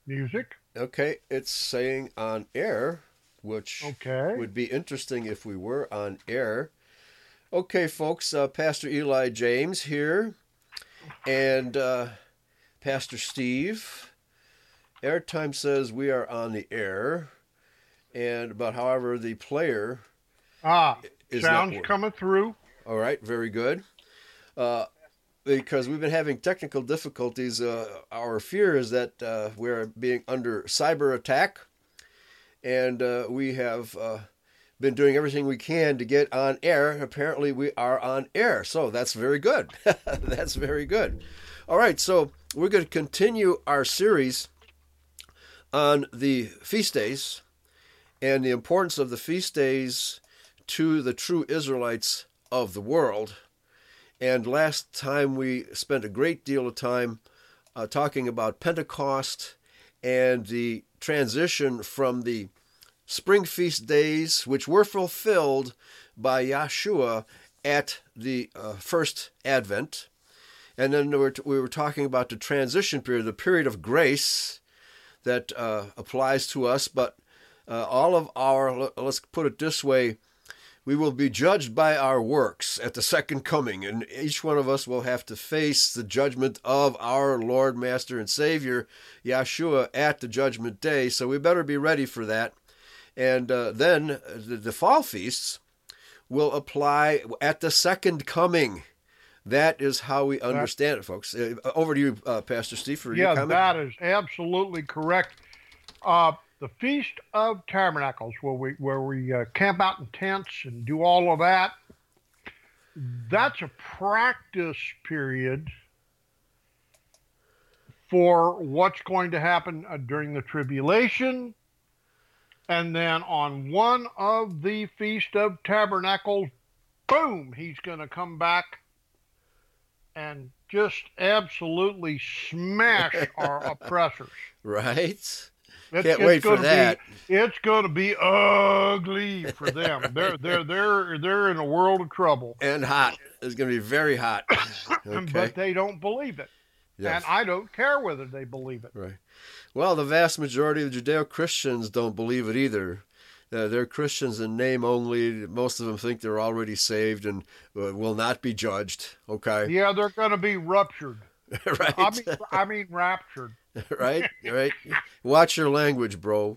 Music. Okay, it's saying on air, which Okay. would be interesting if we were on air. Okay, folks, Pastor Eli James here, and Pastor Steve. Airtime says we are on the air, but however, the player is not Sounds working. coming through. All right, very good. Uh, because we've been having technical difficulties, our fear is that we're being under cyber attack, and we have been doing everything we can to get on air. Apparently, we are on air, so that's very good. That's very good. All right, so we're going to continue our series on the feast days and the importance of the feast days to the true Israelites of the world. And last time we spent a great deal of time talking about Pentecost and the transition from the spring feast days, which were fulfilled by Yahshua at the first Advent. And then we were talking about the transition period, the period of grace that applies to us. But all of our, let's put it this way, we will be judged by our works at the second coming, and each one of us will have to face the judgment of our Lord, Master, and Savior, Yahshua, at the judgment day. So we better be ready for that. And then the fall feasts will apply at the second coming. That is how we That understand it, folks. Over to you, Pastor Steve, for your yeah, comment. that is absolutely correct. The Feast of Tabernacles, where we camp out in tents and do all of that. That's a practice period for what's going to happen during the tribulation. And then on one of the Feast of Tabernacles, boom, he's going to come back and just absolutely smash our oppressors. Right? It's Can't it's wait for going to that. be it's going to be ugly for them. They're in a world of trouble, And hot. It's going to be very hot. Okay. but they don't believe it, and Yes. I don't care whether they believe it. Right. Well, the vast majority of the Judeo Christians don't believe it either. They're Christians in name only. Most of them think they're already saved and will not be judged. Okay. Yeah, they're going to be ruptured. I Right. mean, I mean raptured. Right. Right. Watch your language, bro.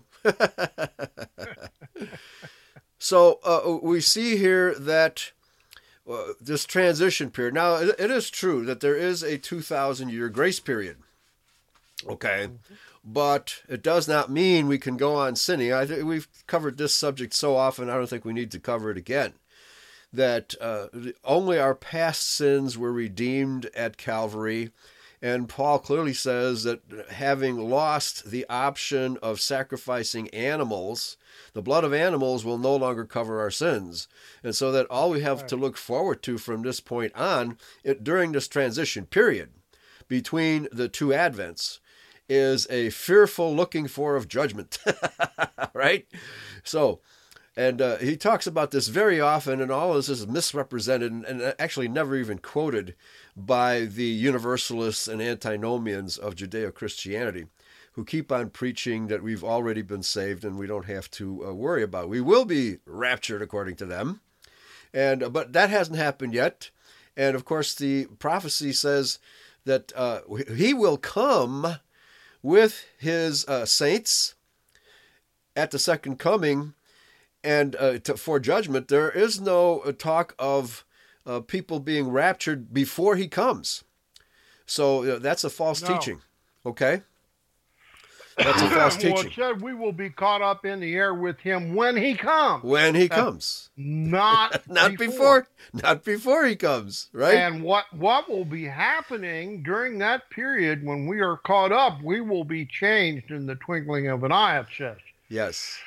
So we see here that this transition period. Now, it is true that there is a 2,000-year grace period. Okay. But it does not mean we can go on sinning. We've covered this subject so often, I don't think we need to cover it again. That only our past sins were redeemed at Calvary. And Paul clearly says that having lost the option of sacrificing animals, the blood of animals will no longer cover our sins. And so that all we have Right. to look forward to from this point on, during this transition period between the two Advents, is a fearful looking for of judgment. Right? So, and he talks about this very often, and all of this is misrepresented and actually never even quoted by the universalists and antinomians of Judeo Christianity, who keep on preaching that we've already been saved and we don't have to worry about it. We will be raptured according to them, but that hasn't happened yet. And of course, the prophecy says that he will come with his saints at the second coming and for judgment. There is no talk of people being raptured before he comes. So that's a false No. teaching. Okay? That's a false Well, it teaching. said we will be caught up in the air with him when he comes. When he That's comes. not Not before. before. Not before he comes, right? And what will be happening during that period when we are caught up, we will be changed in the twinkling of an eye, it says. Yes.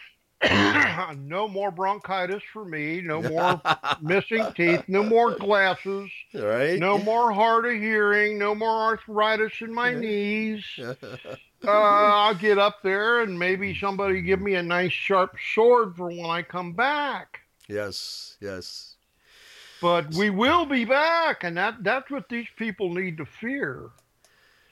No more bronchitis for me, no more missing teeth, no more glasses, Right? no more hard of hearing, no more arthritis in my knees. I'll get up there and maybe somebody give me a nice sharp sword for when I come back. Yes. Yes. But we will be back, and that's what these people need to fear.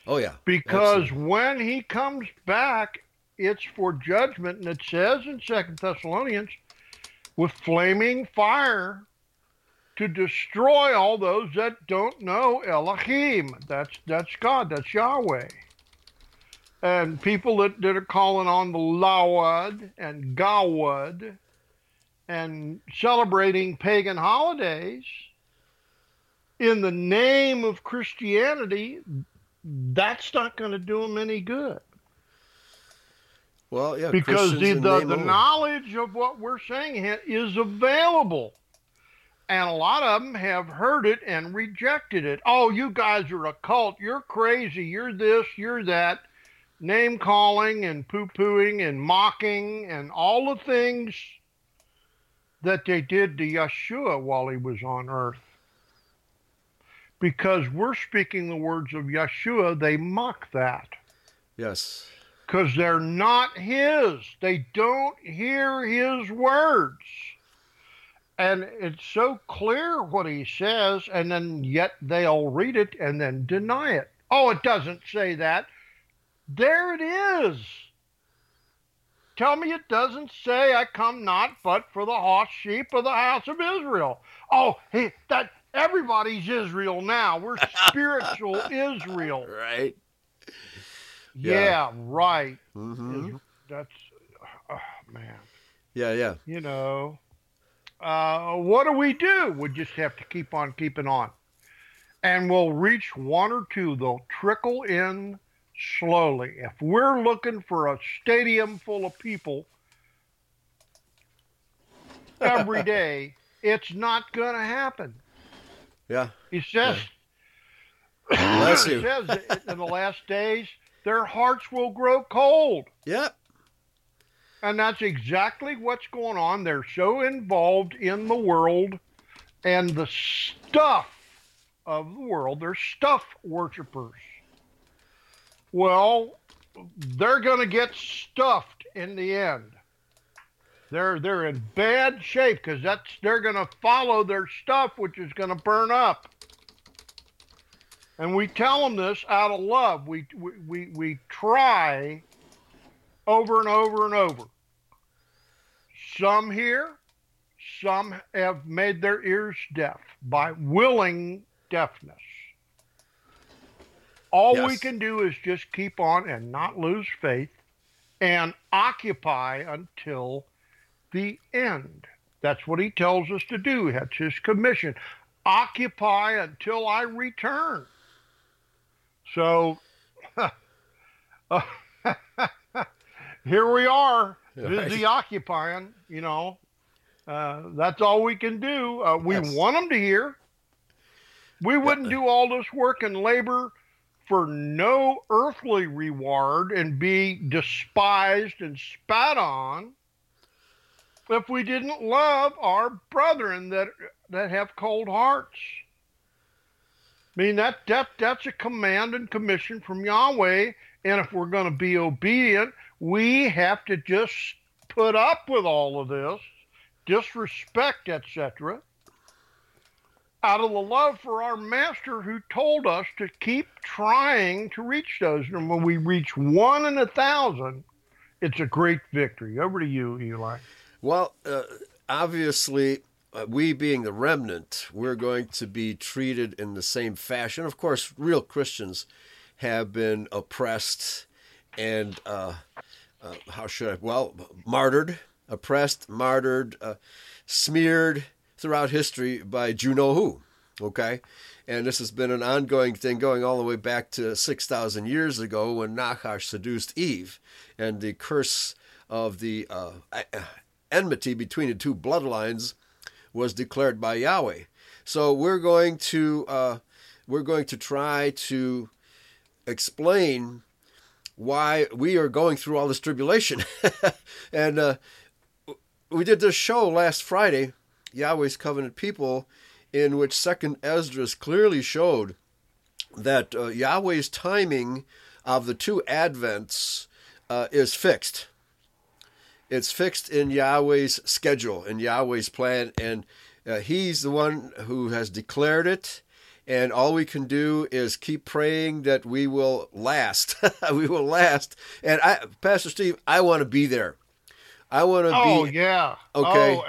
Oh, yeah. Because Absolutely. when he comes back, it's for judgment. And it says in Second Thessalonians, with flaming fire to destroy all those that don't know Elohim. That's God. That's Yahweh. And people that are calling on the Lawad and Gawad and celebrating pagan holidays in the name of Christianity, that's not going to do them any good. Well, yeah, Because Christians in name the only. knowledge of what we're saying here is available. And a lot of them have heard it and rejected it. Oh, you guys are a cult. You're crazy. You're this, you're that. Name calling and poo-pooing and mocking and all the things that they did to Yeshua while he was on earth. Because we're speaking the words of Yeshua, they mock that. Yes. Because they're not his. They don't hear his words. And it's so clear what he says, and then yet they'll read it and then deny it. Oh, it doesn't say that. There it is. Tell me it doesn't say, I come not but for the lost sheep of the house of Israel. Oh, that everybody's Israel now. We're spiritual Israel. Right. Yeah, right. Mm-hmm. That's, oh, man. Yeah. You know, what do? We just have to keep on keeping on. And we'll reach one or two. They'll trickle in slowly. If we're looking for a stadium full of people every day, it's not going to happen. Yeah. He says, Bless he you. says that in the last days, their hearts will grow cold. Yep. And that's exactly what's going on. They're so involved in the world and the stuff of the world. They're stuff worshipers. Well, they're going to get stuffed in the end. They're in bad shape because they're going to follow their stuff, which is going to burn up. And we tell them this out of love. We try over and over and over. Some hear, some have made their ears deaf by willing deafness. All we can do is just keep on and not lose faith and occupy until the end. That's what he tells us to do. That's his commission. Occupy until I return. So here we are, busy occupying, you know. That's all we can do. We want them to hear. We wouldn't do all this work and labor for no earthly reward and be despised and spat on if we didn't love our brethren that have cold hearts. I mean, that's a command and commission from Yahweh, and if we're going to be obedient, we have to just put up with all of this, disrespect, etc., out of the love for our master who told us to keep trying to reach those. And when we reach 1 in 1,000, it's a great victory. Over to you, Eli. Well, obviously, we being the remnant, we're going to be treated in the same fashion. Of course, real Christians have been oppressed and, martyred, oppressed, martyred, smeared throughout history by you know who, okay? And this has been an ongoing thing going all the way back to 6,000 years ago when Nachash seduced Eve, and the curse of the enmity between the two bloodlines was declared by Yahweh. So we're going to try to explain why we are going through all this tribulation. And we did this show last Friday, Yahweh's Covenant People, in which 2nd Esdras clearly showed that Yahweh's timing of the two advents is fixed. It's fixed in Yahweh's schedule, in Yahweh's plan, and he's the one who has declared it, And all we can do is keep praying that we will last. We will last. And Pastor Steve, I want to be there. I want to be. Oh, yeah. Okay.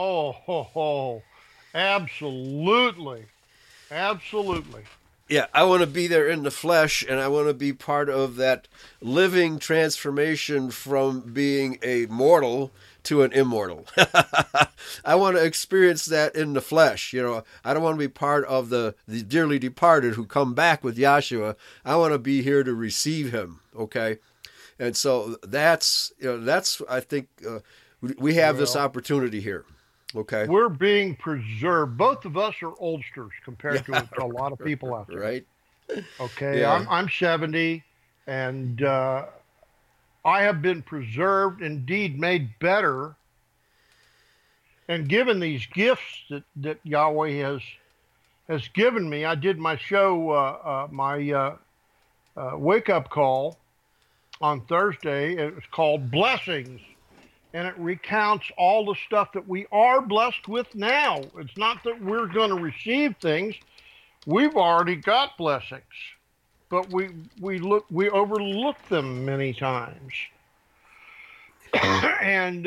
Absolutely. Absolutely. Yeah, I want to be there in the flesh, and I want to be part of that living transformation from being a mortal to an immortal. I want to experience that in the flesh. I don't want to be part of the dearly departed who come back with Yahshua. I want to be here to receive him. Okay, and so that's I think we have this opportunity here. Okay, we're being preserved. Both of us are oldsters compared to a lot of people out there. Right. Okay, Yeah. I'm 70, and I have been preserved, indeed made better, and given these gifts that Yahweh has given me. I did my show, my wake-up call on Thursday. It was called Blessings. And it recounts all the stuff that we are blessed with now. It's not that we're going to receive things. We've already got blessings. But we overlook them many times. And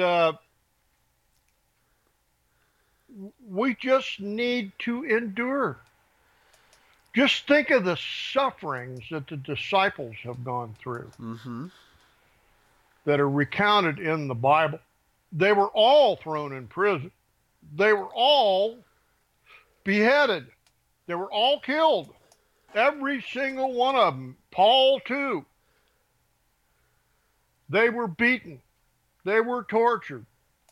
we just need to endure. Just think of the sufferings that the disciples have gone through. Mm-hmm. That are recounted in the Bible. They were all thrown in prison. They were all beheaded. They were all killed. Every single one of them. Paul too. They were beaten. They were tortured.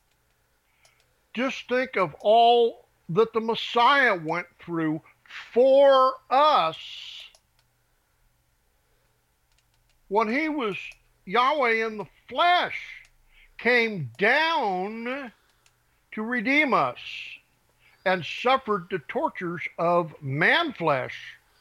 Just think of all that the Messiah went through for us when he was Yahweh in the flesh, came down to redeem us and suffered the tortures of man flesh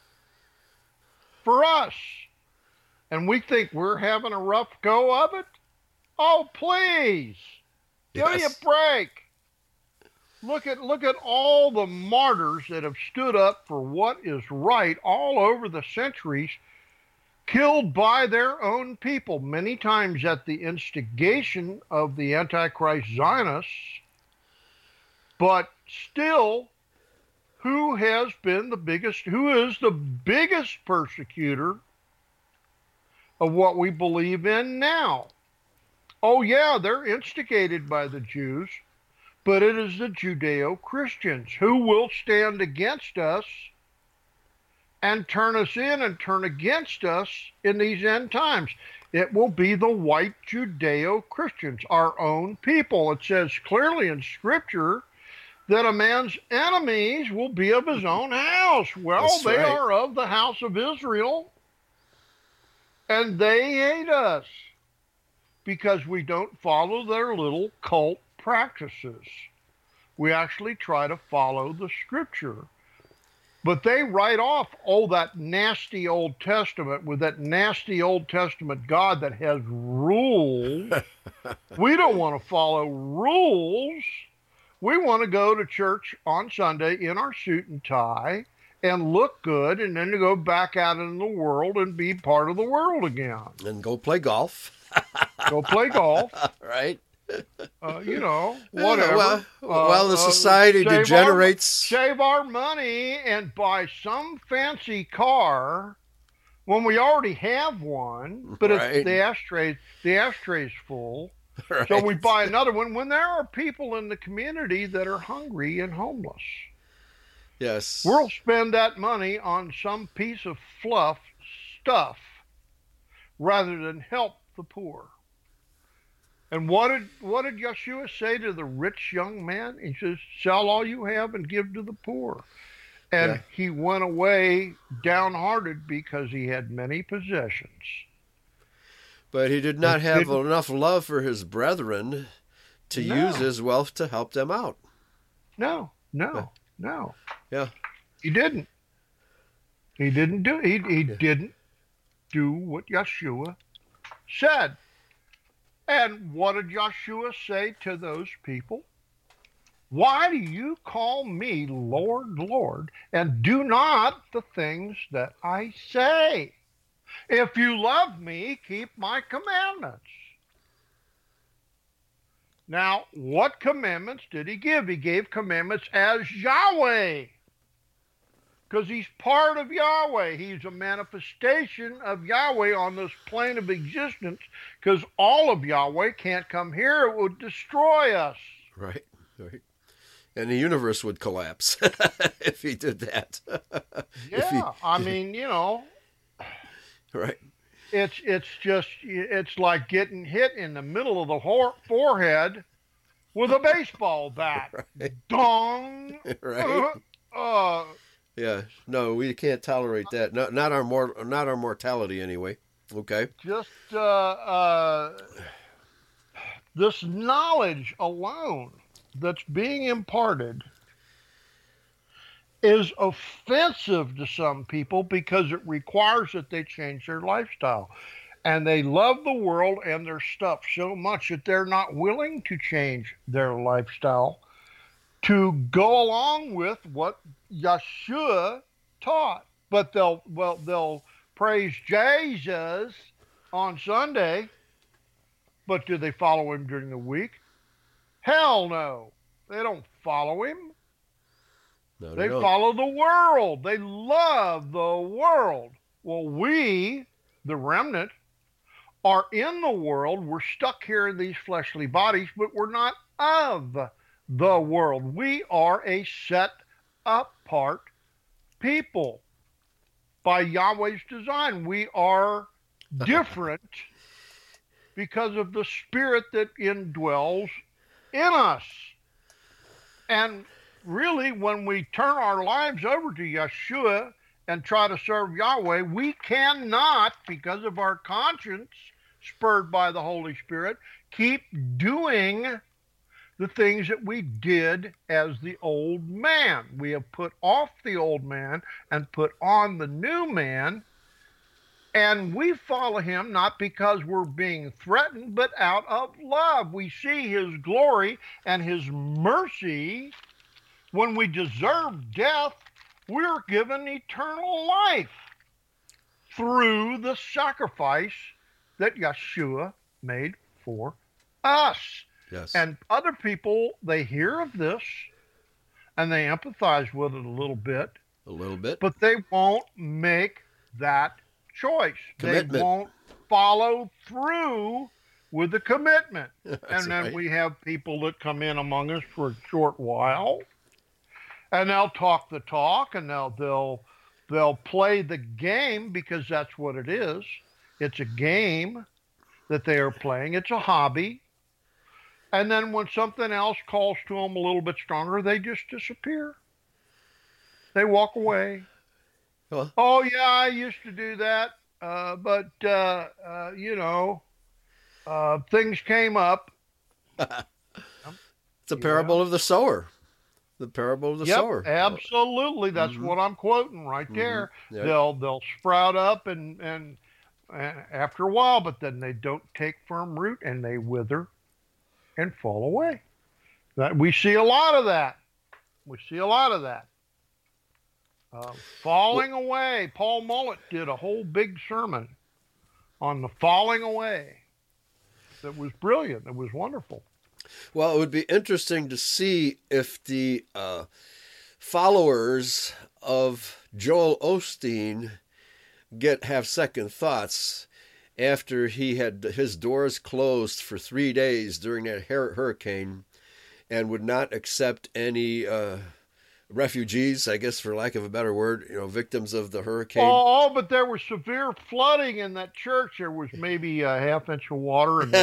for us. And we think we're having a rough go of it? Oh, please. Give me a break. Look at all the martyrs that have stood up for what is right all over the centuries, killed by their own people, many times at the instigation of the Antichrist Zionists. But still, who is the biggest persecutor of what we believe in now? Oh yeah, they're instigated by the Jews, but it is the Judeo-Christians who will stand against us and turn us in and turn against us in these end times. It will be the white Judeo-Christians, our own people. It says clearly in Scripture that a man's enemies will be of his own house. Well, That's they right. are of the house of Israel, and they hate us because we don't follow their little cult practices. We actually try to follow the Scripture. But they write off, that nasty Old Testament with that nasty Old Testament God that has rules. We don't want to follow rules. We want to go to church on Sunday in our suit and tie and look good, and then to go back out in the world and be part of the world again. And go play golf. Go play golf. Right. Whatever. While the society degenerates. Save our money and buy some fancy car when we already have one, but Right. it's the ashtray's full. Right. So we buy another one when there are people in the community that are hungry and homeless. Yes. We'll spend that money on some piece of fluff stuff rather than help the poor. And what did Yeshua say to the rich young man? He says, sell all you have and give to the poor. And he went away downhearted because he had many possessions. But he did not have enough love for his brethren to use his wealth to help them out. No. Yeah. He didn't. He didn't do what Yeshua said. And what did Yeshua say to those people? Why do you call me Lord, Lord, and do not the things that I say? If you love me, keep my commandments. Now, what commandments did he give? He gave commandments as Yahweh, because he's part of Yahweh. He's a manifestation of Yahweh on this plane of existence, because all of Yahweh can't come here. It would destroy us. Right, right. And the universe would collapse if he did that. Yeah, I mean, right. it's like getting hit in the middle of the forehead with a baseball bat. Right. Dong. Right. Yeah. No, we can't tolerate that. Not our mortality anyway. Okay. Just this knowledge alone that's being imparted is offensive to some people because it requires that they change their lifestyle. And they love the world and their stuff so much that they're not willing to change their lifestyle to go along with what Yeshua taught. But they'll praise Jesus on Sunday, but do they follow him during the week? Hell no. They don't follow him. No, They don't. follow the world. They love the world. Well, we, the remnant, are in the world. We're stuck here in these fleshly bodies, but we're not of the world. We are a set apart people by Yahweh's design. We are different because of the spirit that indwells in us. And really, when we turn our lives over to Yeshua and try to serve Yahweh, we cannot, because of our conscience spurred by the Holy Spirit, keep doing the things that we did as the old man. We have put off the old man and put on the new man, and we follow him not because we're being threatened, but out of love. We see his glory and his mercy. When we deserve death, we're given eternal life through the sacrifice that Yeshua made for us. Yes. And other people, they hear of this and they empathize with it a little bit. A little bit. But they won't make that choice. Commitment. They won't follow through with the commitment. And then right. we have people that come in among us for a short while, and they'll talk the talk, and they'll play the game, because that's what it is. It's a game that they are playing. It's a hobby. And then when something else calls to them a little bit stronger, they just disappear. They walk away. Well, Oh, yeah, I used to do that, but things came up. it's a parable of the sower. The parable of the sower. Absolutely. That's what I'm quoting right there. Yep. They'll sprout up and after a while, but then they don't take firm root and they wither and fall away. We see a lot of that. Falling away. Paul Mullet did a whole big sermon on the falling away. That was brilliant. It was wonderful. Well, it would be interesting to see if the followers of Joel Osteen have second thoughts after he had his doors closed for 3 days during that hurricane and would not accept any refugees, I guess, for lack of a better word, victims of the hurricane. Oh, but there was severe flooding in that church. There was maybe a half-inch of water in the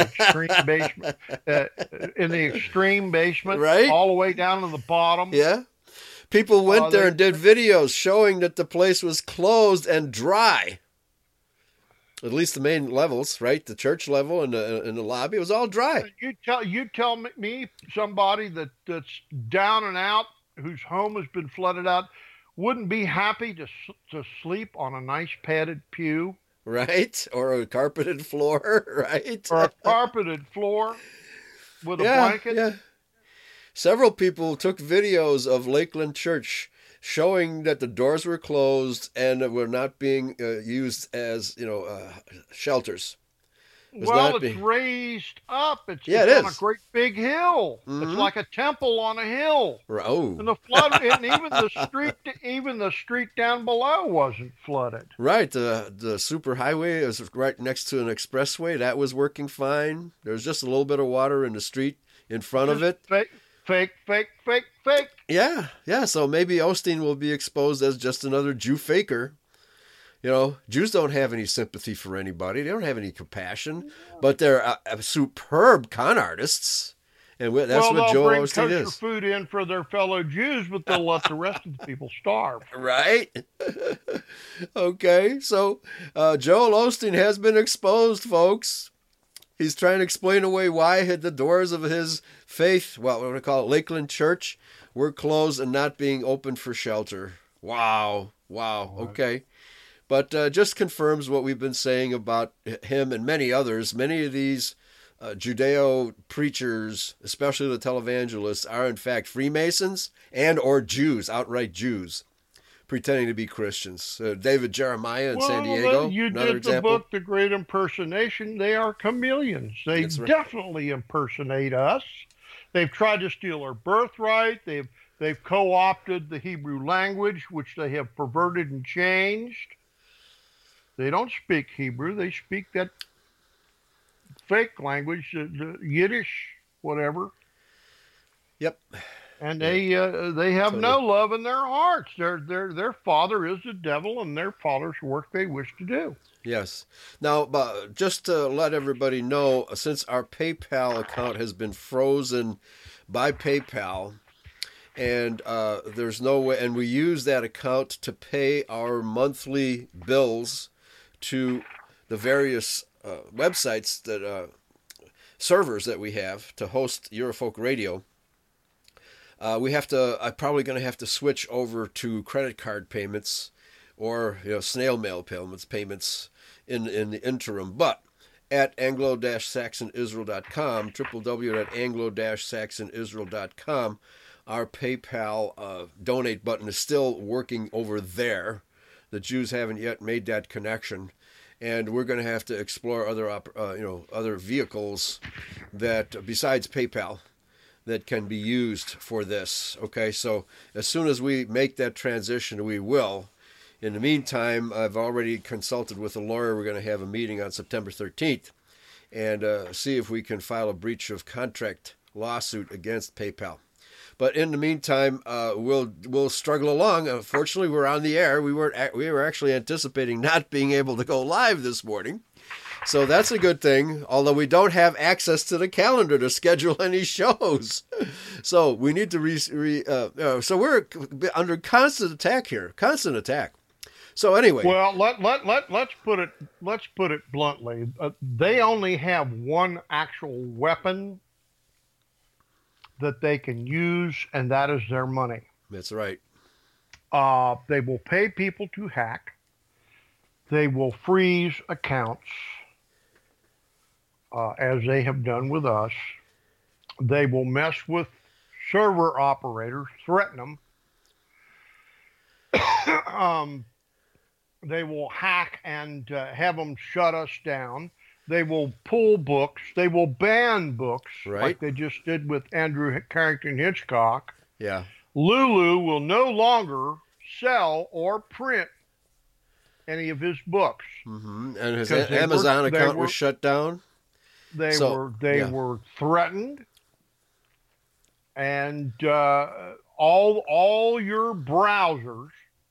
extreme basement, right, all the way down to the bottom. Yeah. People went there and did videos showing that the place was closed and dry. At least the main levels, right? The church level and the lobby, it was all dry. You tell me somebody that's down and out, whose home has been flooded out, wouldn't be happy to sleep on a nice padded pew, right? Or a carpeted floor, right? Or a carpeted floor with a blanket. Yeah. Several people took videos of Lakeland Church showing that the doors were closed and were not being used as, shelters. Well, it's raised up. It's it on a is. great big hill. Mm-hmm. It's like a temple on a hill. Oh. And the flood, and even the street down below wasn't flooded. Right. The super highway is right next to an expressway. That was working fine. There was just a little bit of water in the street in front of it. Fake. Yeah. So maybe Osteen will be exposed as just another Jew faker. Jews don't have any sympathy for anybody. They don't have any compassion, but they're superb con artists. And that's what Joel Osteen is. They'll bring kosher food in for their fellow Jews, but they'll let the rest of the people starve. Right? Okay, so Joel Osteen has been exposed, folks. He's trying to explain away why the doors of his faith, what do we call it, Lakeland Church, were closed and not being open for shelter. Wow. Okay. But just confirms what we've been saying about him and many others. Many of these Judeo preachers, especially the televangelists, are in fact Freemasons and or Jews, outright Jews, pretending to be Christians. David Jeremiah in San Diego, you another did example. The book, The Great Impersonation. They are chameleons. They definitely impersonate us. They've tried to steal our birthright. They've co-opted the Hebrew language, which they have perverted and changed. They don't speak Hebrew. They speak that fake language, the Yiddish, whatever. Yep. And they have no love in their hearts. Their father is the devil, and their father's work they wish to do. Yes. Now, just to let everybody know, since our PayPal account has been frozen by PayPal, and there's no way, and we use that account to pay our monthly bills to the various websites that servers that we have to host Eurofolk Radio. I'm probably going to have to switch over to credit card payments or snail mail payments in the interim. But at anglo-saxonisrael.com, www.anglo-saxonisrael.com, our PayPal donate button is still working over there. The Jews haven't yet made that connection, and we're going to have to explore other vehicles that besides PayPal that can be used for this. Okay, so as soon as we make that transition, we will. In the meantime, I've already consulted with a lawyer. We're going to have a meeting on September 13th and see if we can file a breach of contract lawsuit against PayPal. But in the meantime, we'll struggle along. Fortunately, we're on the air. We were actually anticipating not being able to go live this morning, so that's a good thing. Although we don't have access to the calendar to schedule any shows, so we need to so we're under constant attack here. Constant attack. So anyway, well, let's put it bluntly. They only have one actual weapon that they can use, and that is their money. That's right. They will pay people to hack. They will freeze accounts, as they have done with us. They will mess with server operators, threaten them. They will hack and have them shut us down. They will pull books. They will ban books, right, like they just did with Andrew Carrington Hitchcock. Yeah. Lulu will no longer sell or print any of his books. Mm-hmm. And his Amazon account was shut down. They were threatened, and all your browsers.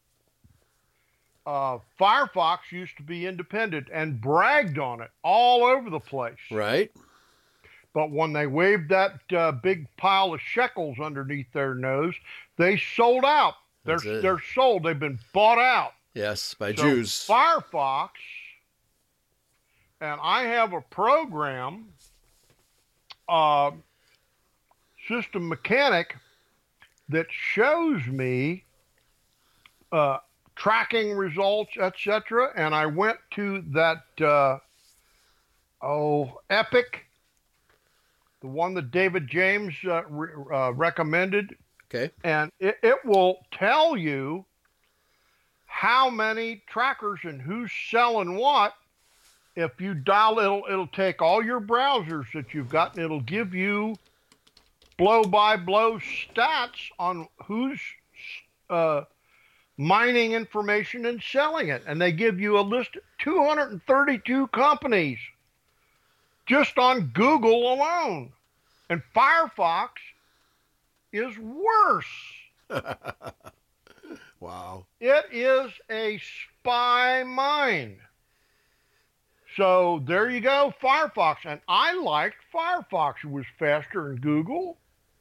Firefox used to be independent and bragged on it all over the place. Right. But when they waved that big pile of shekels underneath their nose, they sold out. They're sold. They've been bought out. Yes, by Jews. Firefox, and I have a program, System Mechanic, that shows me tracking results, etc. And I went to that Epic the one that David James recommended, Okay. and it will tell you how many trackers and who's selling what. If you dial, it'll take all your browsers that you've got, and it'll give you blow-by-blow stats on who's mining information and selling it. And they give you a list of 232 companies just on Google alone. And Firefox is worse. Wow. It is a spy mine. So there you go, Firefox. And I liked Firefox. It was faster than Google.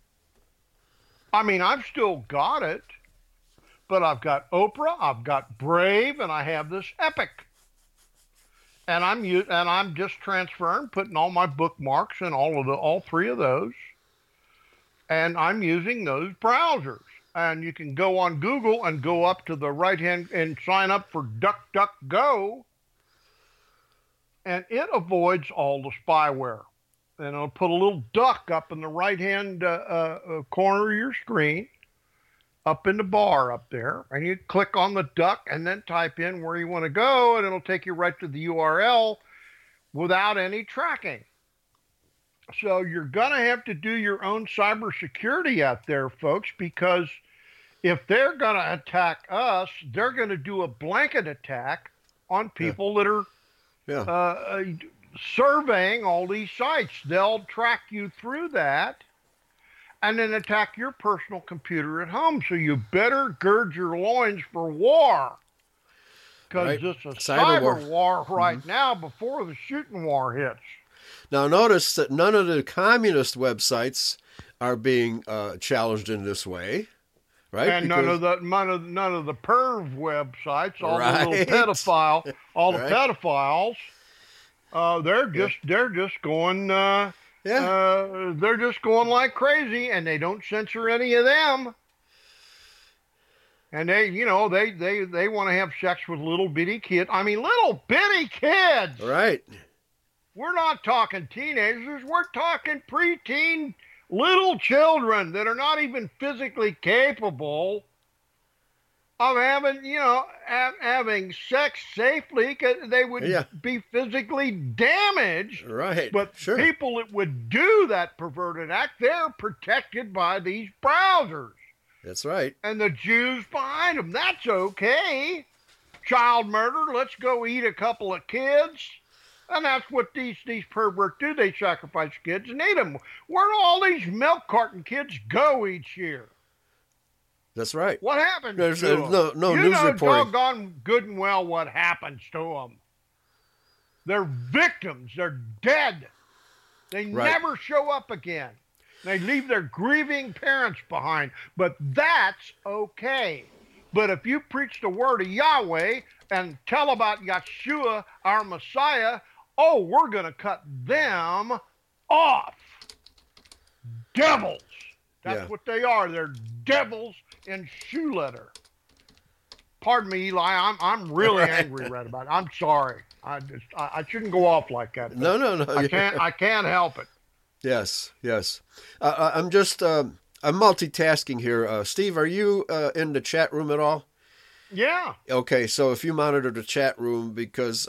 I mean, I've still got it, but I've got Opera, I've got Brave, and I have this Epic. And I'm just transferring, putting all my bookmarks in all three of those. And I'm using those browsers. And you can go on Google and go up to the right hand and sign up for DuckDuckGo. And it avoids all the spyware. And it'll put a little duck up in the right-hand corner of your screen, up in the bar up there. And you click on the duck and then type in where you want to go, and it'll take you right to the URL without any tracking. So you're going to have to do your own cybersecurity out there, folks, because if they're going to attack us, they're going to do a blanket attack on people that are surveying all these sites. They'll track you through that and then attack your personal computer at home. So you better gird your loins for war, because it's a cyber war right now before the shooting war hits. Now notice that none of the communist websites are being challenged in this way, right? And none of the perv websites, all the little pedophile, all the pedophiles. They're just going they're just going like crazy, and they don't censor any of them. And they want to have sex with little bitty kids. I mean, little bitty kids. Right. We're not talking teenagers. We're talking preteen little children that are not even physically capable of having sex safely, because they would be physically damaged. Right. But people that would do that perverted act, they're protected by these browsers. That's right. And the Jews behind them. That's okay. Child murder. Let's go eat a couple of kids. And that's what these perverts do. They sacrifice kids and eat them. Where do all these milk carton kids go each year? That's right. What happens to them? No news reporting. You know doggone good and well what happens to them. They're victims. They're dead. They never show up again. They leave their grieving parents behind. But that's okay. But if you preach the word of Yahweh and tell about Yeshua, our Messiah, we're going to cut them off. Devils. That's what they are. They're devils in shoe leather. Pardon me, Eli. I'm really angry right about it. I'm sorry. I shouldn't go off like that. No. I can't help it. Yes. I'm just I'm multitasking here. Steve, are you in the chat room at all? Yeah. Okay, so if you monitor the chat room, because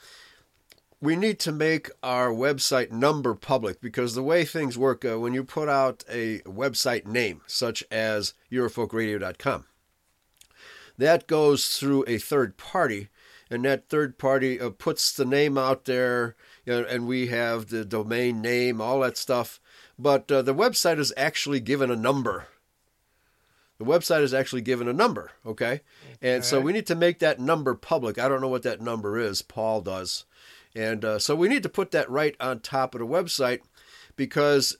we need to make our website number public, because the way things work, when you put out a website name, such as Eurofolkradio.com, that goes through a third party, and that third party puts the name out there, and we have the domain name, all that stuff. But the website is actually given a number. The website is actually given a number, okay? And so we need to make that number public. I don't know what that number is. Paul does. And so we need to put that right on top of the website, because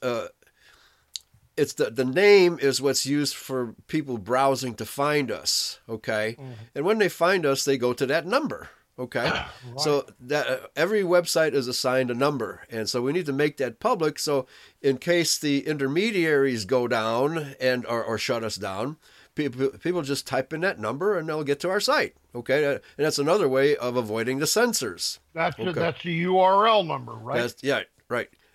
it's the name is what's used for people browsing to find us, okay? Mm-hmm. And when they find us, they go to that number, okay? Right. So that every website is assigned a number, and so we need to make that public, so in case the intermediaries go down and or shut us down, people just type in that number and they'll get to our site, okay? And that's another way of avoiding the censors. That's the URL number, right? Right.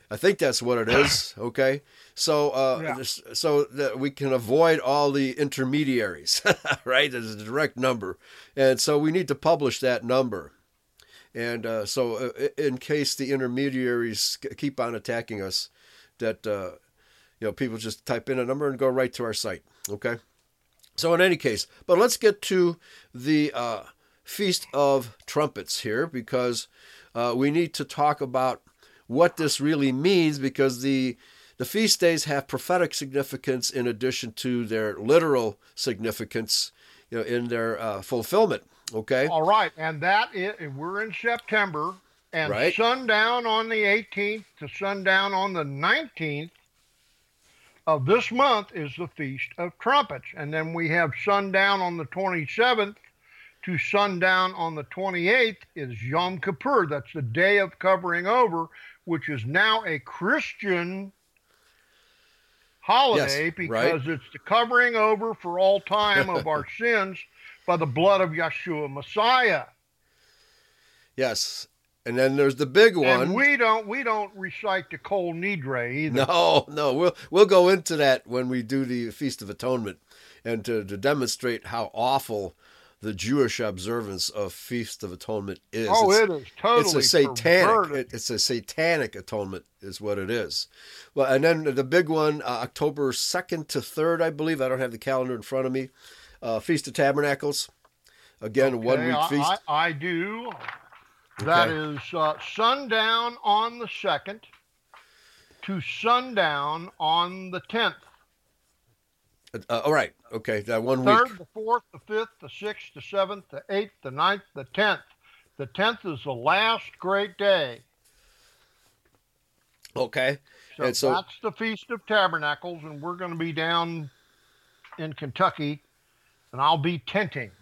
I think that's what it is. Okay, so Yeah. so that we can avoid all the intermediaries, right? There's a direct number, and so we need to publish that number. And so, in case the intermediaries keep on attacking us, that people just type in a number and go right to our site. Okay. So in any case, but let's get to the Feast of Trumpets here, because we need to talk about what this really means, because the feast days have prophetic significance in addition to their literal significance, in their fulfillment. Okay. All right, and we're in September, and Right. sundown on the 18th to sundown on the 19th of this month is the Feast of Trumpets, and then we have sundown on the 27th to sundown on the 28th is Yom Kippur. That's the Day of Covering Over, which is now a Christian holiday, Yes, because right. it's the covering over for all time of our sins by the blood of Yeshua Messiah. Yes. And then there's the big one. And we don't recite the Kol Nidre either. No, we'll go into that when we do the Feast of Atonement, and to demonstrate how awful the Jewish observance of Feast of Atonement is. Oh, it is totally It's a satanic. perverted. It's a satanic atonement, is what it is. Well, and then the big one, October 2nd to 3rd, I believe. I don't have the calendar in front of me. Feast of Tabernacles. Again, 1 week feast. I do. That is sundown on the 2nd to sundown on the 10th. All right. Okay. That 1 week. 3rd, the 4th, the 5th, the 6th, the 7th, the 8th, the 9th, the 10th. The 10th is the last great day. Okay. So, And so that's the Feast of Tabernacles, and we're going to be down in Kentucky, and I'll be tenting.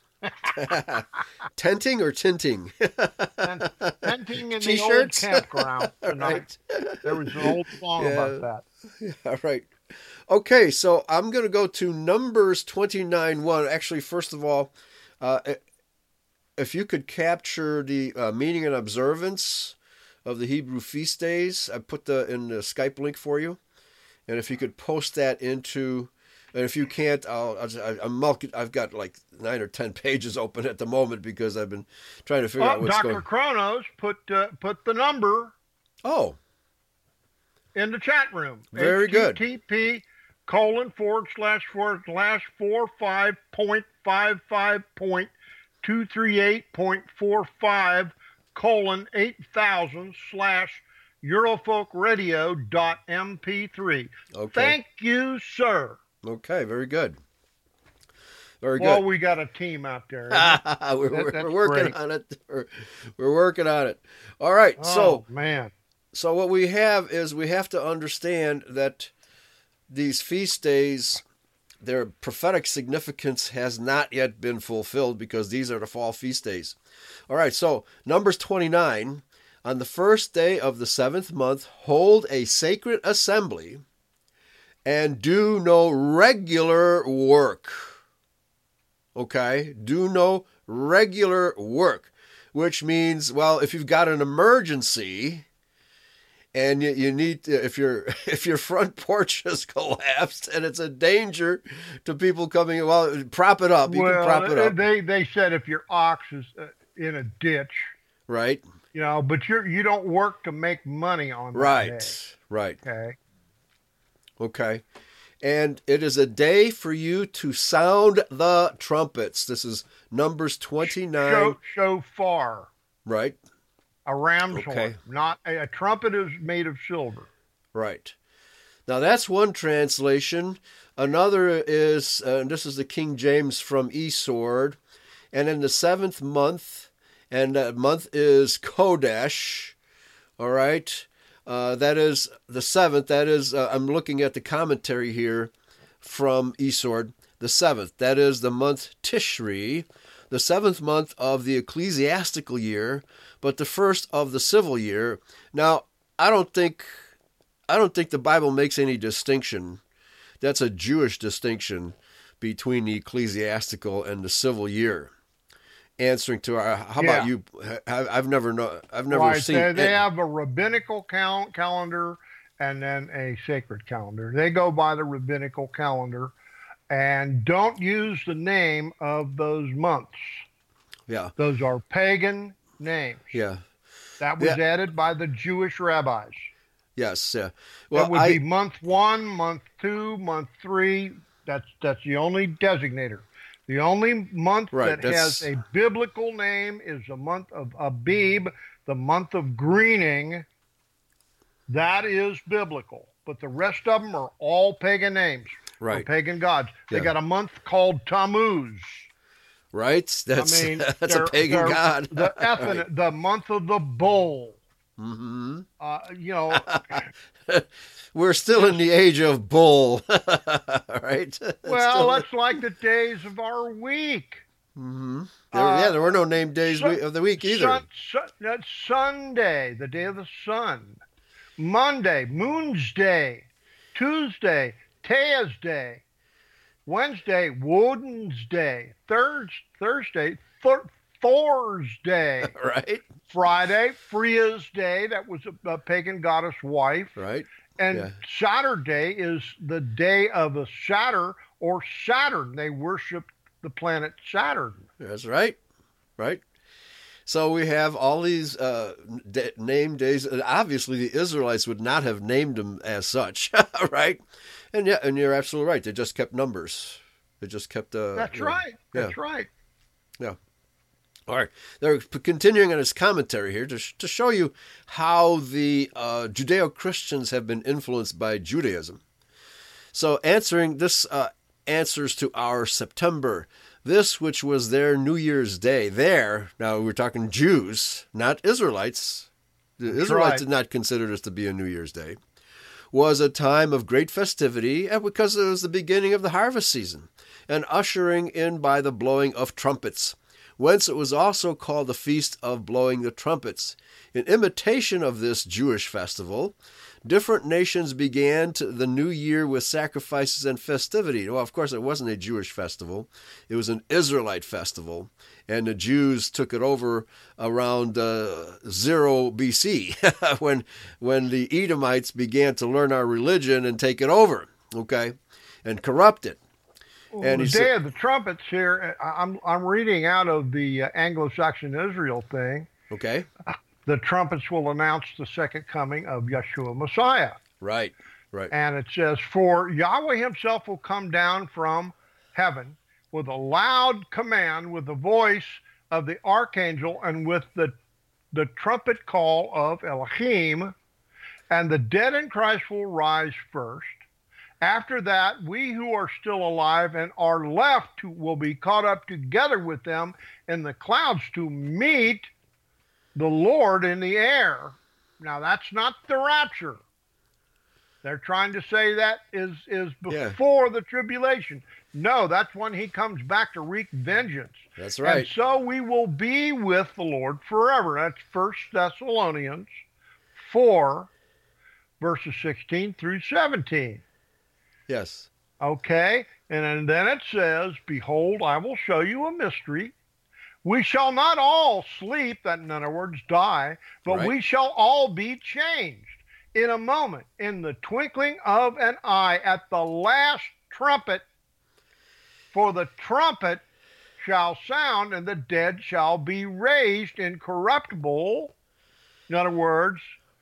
tenting or tinting? Tenting in T-shirts? the old campground tonight. Right. There was an old song about that. All right. Okay, so I'm going to go to Numbers 29:1. Actually, first of all, if you could capture the meaning and observance of the Hebrew feast days, I put in the Skype link for you. And if you could post that into, and if you can't, I've got like 9 or 10 pages open at the moment because I've been trying to figure out what's Dr. going on. Kronos put the number Oh, in the chat room. Very good. HTTP://45.5.238.45:eurofolkradio.mp3. okay. Thank you, sir. Okay, very good. Very Well, good. we got a team out there. We're working great. on it. We're working on it. All right. Oh, man. So what we have is we have to understand that these feast days, their prophetic significance has not yet been fulfilled because these are the fall feast days. All right. So Numbers 29, on the first day of the 7th month, hold a sacred assembly and do no regular work. Okay? Do no regular work, which means, well, if you've got an emergency and you need to, if your front porch has collapsed and it's a danger to people coming, well, prop it up. You can prop it up. They said if your ox is in a ditch, Right? but you don't work to make money on that Right. day. Right. Okay. Okay. And it is a day for you to sound the trumpets. This is Numbers 29. Shofar, Right. a ram's Okay. horn. Not a trumpet is made of silver. Right. Now that's one translation. Another is, and this is the King James from eSword. And in the 7th month, and that month is Kodesh. All right. That is the 7th. That is, I'm looking at the commentary here from eSword. The 7th. That is the month Tishri, the 7th month of the ecclesiastical year, but the first of the civil year. Now, I don't think the Bible makes any distinction. That's a Jewish distinction between the ecclesiastical and the civil year. answering to our. How Yeah. about you? I've never Right. seen. They have a rabbinical calendar and then a sacred calendar. They go by the rabbinical calendar and don't use the name of those months. Yeah. Those are pagan names. Yeah. That was Yeah. added by the Jewish rabbis. Yes. Yeah. It would be month 1, month 2, month 3. That's the only designator. The only month that has a biblical name is the month of Abib, the month of greening. That is biblical. But the rest of them are all pagan names. Right. Or pagan gods. They got a month called Tammuz. Right? That's that's a pagan god. The month of the bull. Mm-hmm. We're still in the age of bull, right? Well, that's like the days of our week. Mm-hmm. There were no named days of the week either. That's Sunday, the day of the sun. Monday, Moon's Day. Tuesday, Tea's Day. Wednesday, Woden's Day. Thursday, Thor's Day. Right. Friday, Freya's Day. That was a pagan goddess wife. Right. And Saturday is the day of a Satyr or Saturn. They worship the planet Saturn. That's right. Right. So we have all these named days. Obviously, the Israelites would not have named them as such, right? And you're absolutely right. They just kept numbers. They just kept. That's right. That's right. Yeah. All right. They're continuing on his commentary here to show you how the Judeo-Christians have been influenced by Judaism. So answers to our September. This, which was their New Year's Day, now we're talking Jews, not Israelites. The Israelites did not consider this to be a New Year's Day, was a time of great festivity because it was the beginning of the harvest season and ushering in by the blowing of trumpets, whence it was also called the Feast of Blowing the Trumpets. In imitation of this Jewish festival, different nations began the new year with sacrifices and festivity. Well, of course, it wasn't a Jewish festival. It was an Israelite festival, and the Jews took it over around 0 BC when the Edomites began to learn our religion and take it over, okay, and corrupt it. And the Day of the Trumpets here, I'm reading out of the Anglo-Saxon Israel thing. Okay. The trumpets will announce the second coming of Yeshua Messiah. Right, right. And it says, for Yahweh himself will come down from heaven with a loud command, with the voice of the archangel, and with the trumpet call of Elohim, and the dead in Christ will rise first. After that, we who are still alive and are left will be caught up together with them in the clouds to meet the Lord in the air. Now, that's not the rapture. They're trying to say that is before the tribulation. No, that's when he comes back to wreak vengeance. That's right. And so we will be with the Lord forever. That's 1 Thessalonians 4, verses 16 through 17. Yes. Okay, and then it says, behold, I will show you a mystery. We shall not all sleep, that in other words, die, but we shall all be changed in a moment, in the twinkling of an eye, at the last trumpet. For the trumpet shall sound, and the dead shall be raised incorruptible. In other words,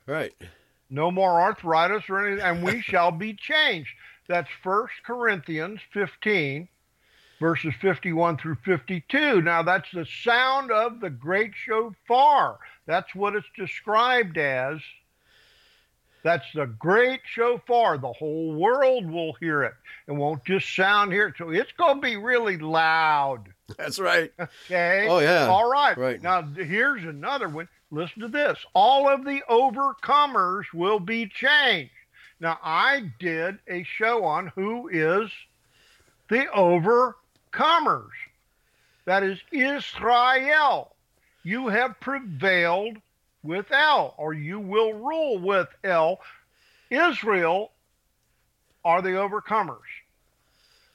no more arthritis or anything, and we shall be changed. That's 1 Corinthians 15, verses 51 through 52. Now, that's the sound of the great shofar. That's what it's described as. That's the great shofar. The whole world will hear it. It won't just sound here. So it's going to be really loud. That's right. Okay? Oh, yeah. All right. Right. Now, here's another one. Listen to this. All of the overcomers will be changed. Now, I did a show on who is the overcomers. That is Israel. You have prevailed with El, or you will rule with El. Israel are the overcomers.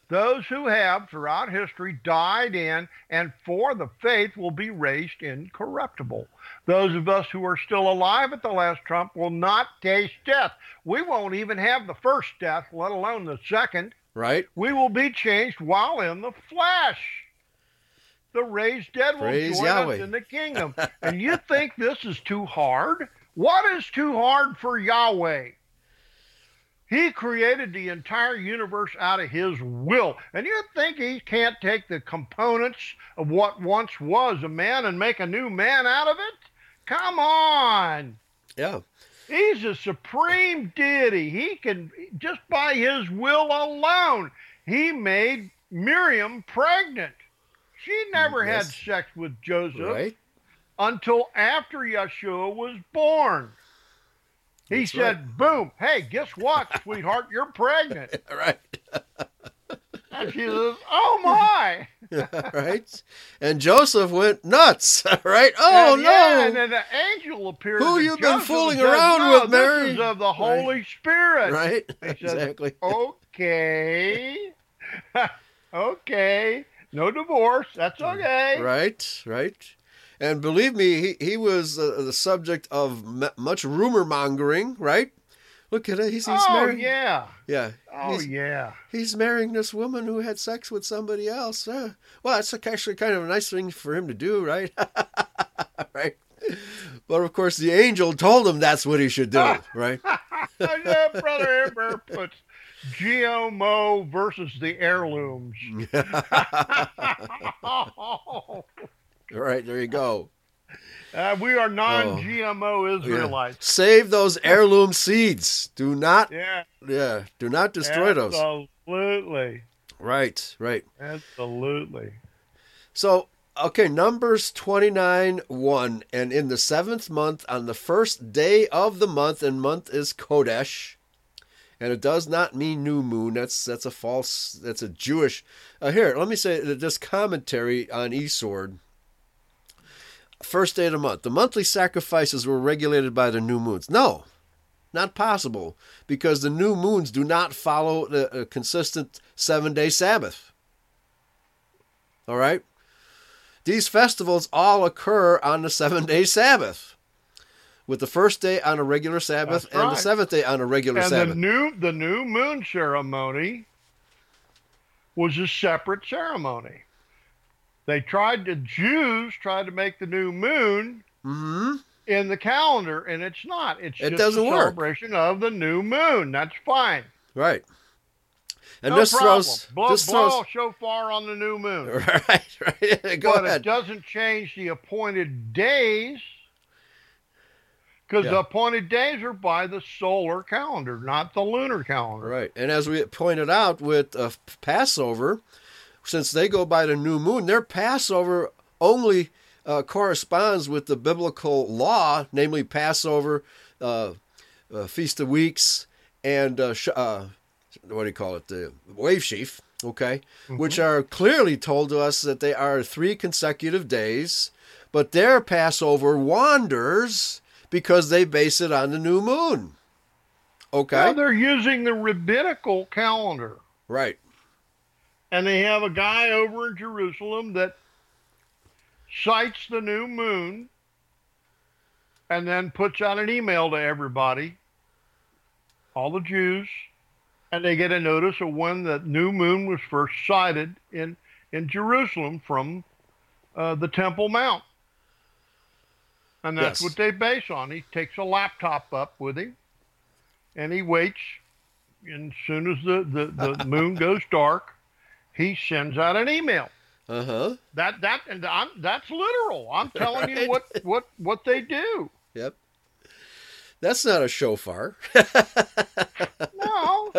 Those who have throughout history died in and for the faith will be raised incorruptible. Those of us who are still alive at the last trump will not taste death. We won't even have the first death, let alone the second. Right. We will be changed while in the flesh. The raised dead will Praise join Yahweh. us in the kingdom. And you think this is too hard? What is too hard for Yahweh? He created the entire universe out of his will. And you think he can't take the components of what once was a man and make a new man out of it? Come on. Yeah. He's a supreme deity. He can, just by his will alone, he made Miriam pregnant. She never had Yes. sex with Joseph Right. until after Yeshua was born. He That's said, boom, hey, guess what, sweetheart, you're pregnant. Right. And she says, oh my. Right. And Joseph went nuts. Right. Oh And no. yeah, and then the angel appeared. Who to you been Joseph fooling and said, around no, with, Mary? This is of the Holy Spirit. Right. He said, Exactly. okay. Okay. No divorce. That's okay. Right. Right. And believe me, he was the subject of much rumor mongering. Right. Look at it. He's Oh, marrying. yeah. Yeah. Oh, yeah. He's marrying this woman who had sex with somebody else. Well, that's actually kind of a nice thing for him to do, right? Right. But of course, the angel told him that's what he should do, right? Yeah, Brother Amber puts GMO versus the heirlooms. Right, there you go. We are non-GMO Israelites. Save those heirloom seeds. Do not, Yeah, do not destroy those. absolutely. Right, right. Absolutely. So, okay, Numbers 29:1, and in the 7th month, on the first day of the month, and month is Kodesh, and it does not mean new moon. That's a false. That's a Jewish. Here, let me say this commentary on eSword. First day of the month. The monthly sacrifices were regulated by the new moons. No, not possible, because the new moons do not follow the consistent 7-day Sabbath. All right? These festivals all occur on the 7-day Sabbath, with the first day on a regular Sabbath That's and right. the 7th day on a regular And Sabbath. the new moon ceremony was a separate ceremony. The Jews tried to make the new moon in the calendar, and it's not. It doesn't just a work. celebration of the new moon. That's fine. Right. And No this problem. throws. Blow This throws. shofar on the new moon. Right. Go But ahead. it doesn't change the appointed days, because the appointed days are by the solar calendar, not the lunar calendar. Right. And as we pointed out with Passover, since they go by the new moon, their Passover only corresponds with the biblical law, namely Passover, Feast of Weeks, and what do you call it? The wave sheaf, okay? Which are clearly told to us that they are 3 consecutive days, but their Passover wanders because they base it on the new moon. Okay? Well, they're using the rabbinical calendar. Right. And they have a guy over in Jerusalem that cites the new moon and then puts out an email to everybody, all the Jews, and they get a notice of when the new moon was first sighted in Jerusalem from the Temple Mount. And that's what they base on. He takes a laptop up with him, and he waits. And as soon as the moon goes dark, he sends out an email. That's literal. I'm telling you what they do. Yep. That's not a shofar. No.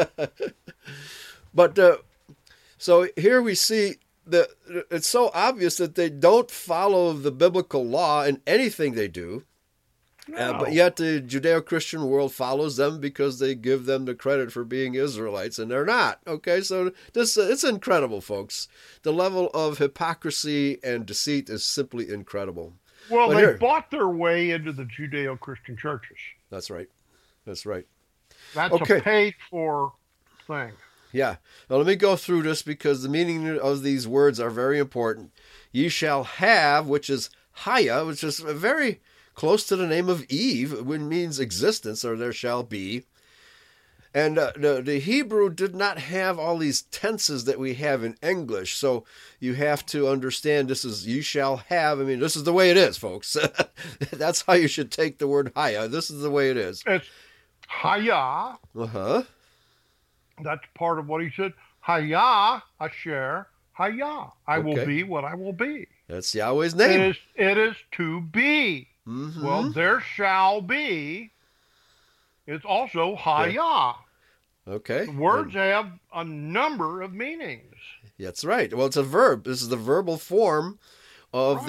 But so here we see that it's so obvious that they don't follow the biblical law in anything they do. No. But yet the Judeo-Christian world follows them because they give them the credit for being Israelites, and they're not. Okay, so it's incredible, folks. The level of hypocrisy and deceit is simply incredible. Well, But they here- bought their way into the Judeo-Christian churches. That's right. That's right. That's Okay. a paid-for thing. Yeah. Now let me go through this because the meaning of these words are very important. Ye shall have, which is Haya, which is very close to the name of Eve, which means existence, or there shall be. And the Hebrew did not have all these tenses that we have in English, so you have to understand this is you shall have. I mean, this is the way it is, folks. That's how you should take the word Haya. This is the way it is. It's Haya. Uh-huh. That's part of what he said. Haya, Asher, Haya. I will be what I will be. That's Yahweh's name. It is to be. Mm-hmm. Well, there shall be. It's also Haya. Okay. The words have a number of meanings. That's right. Well, it's a verb. This is the verbal form of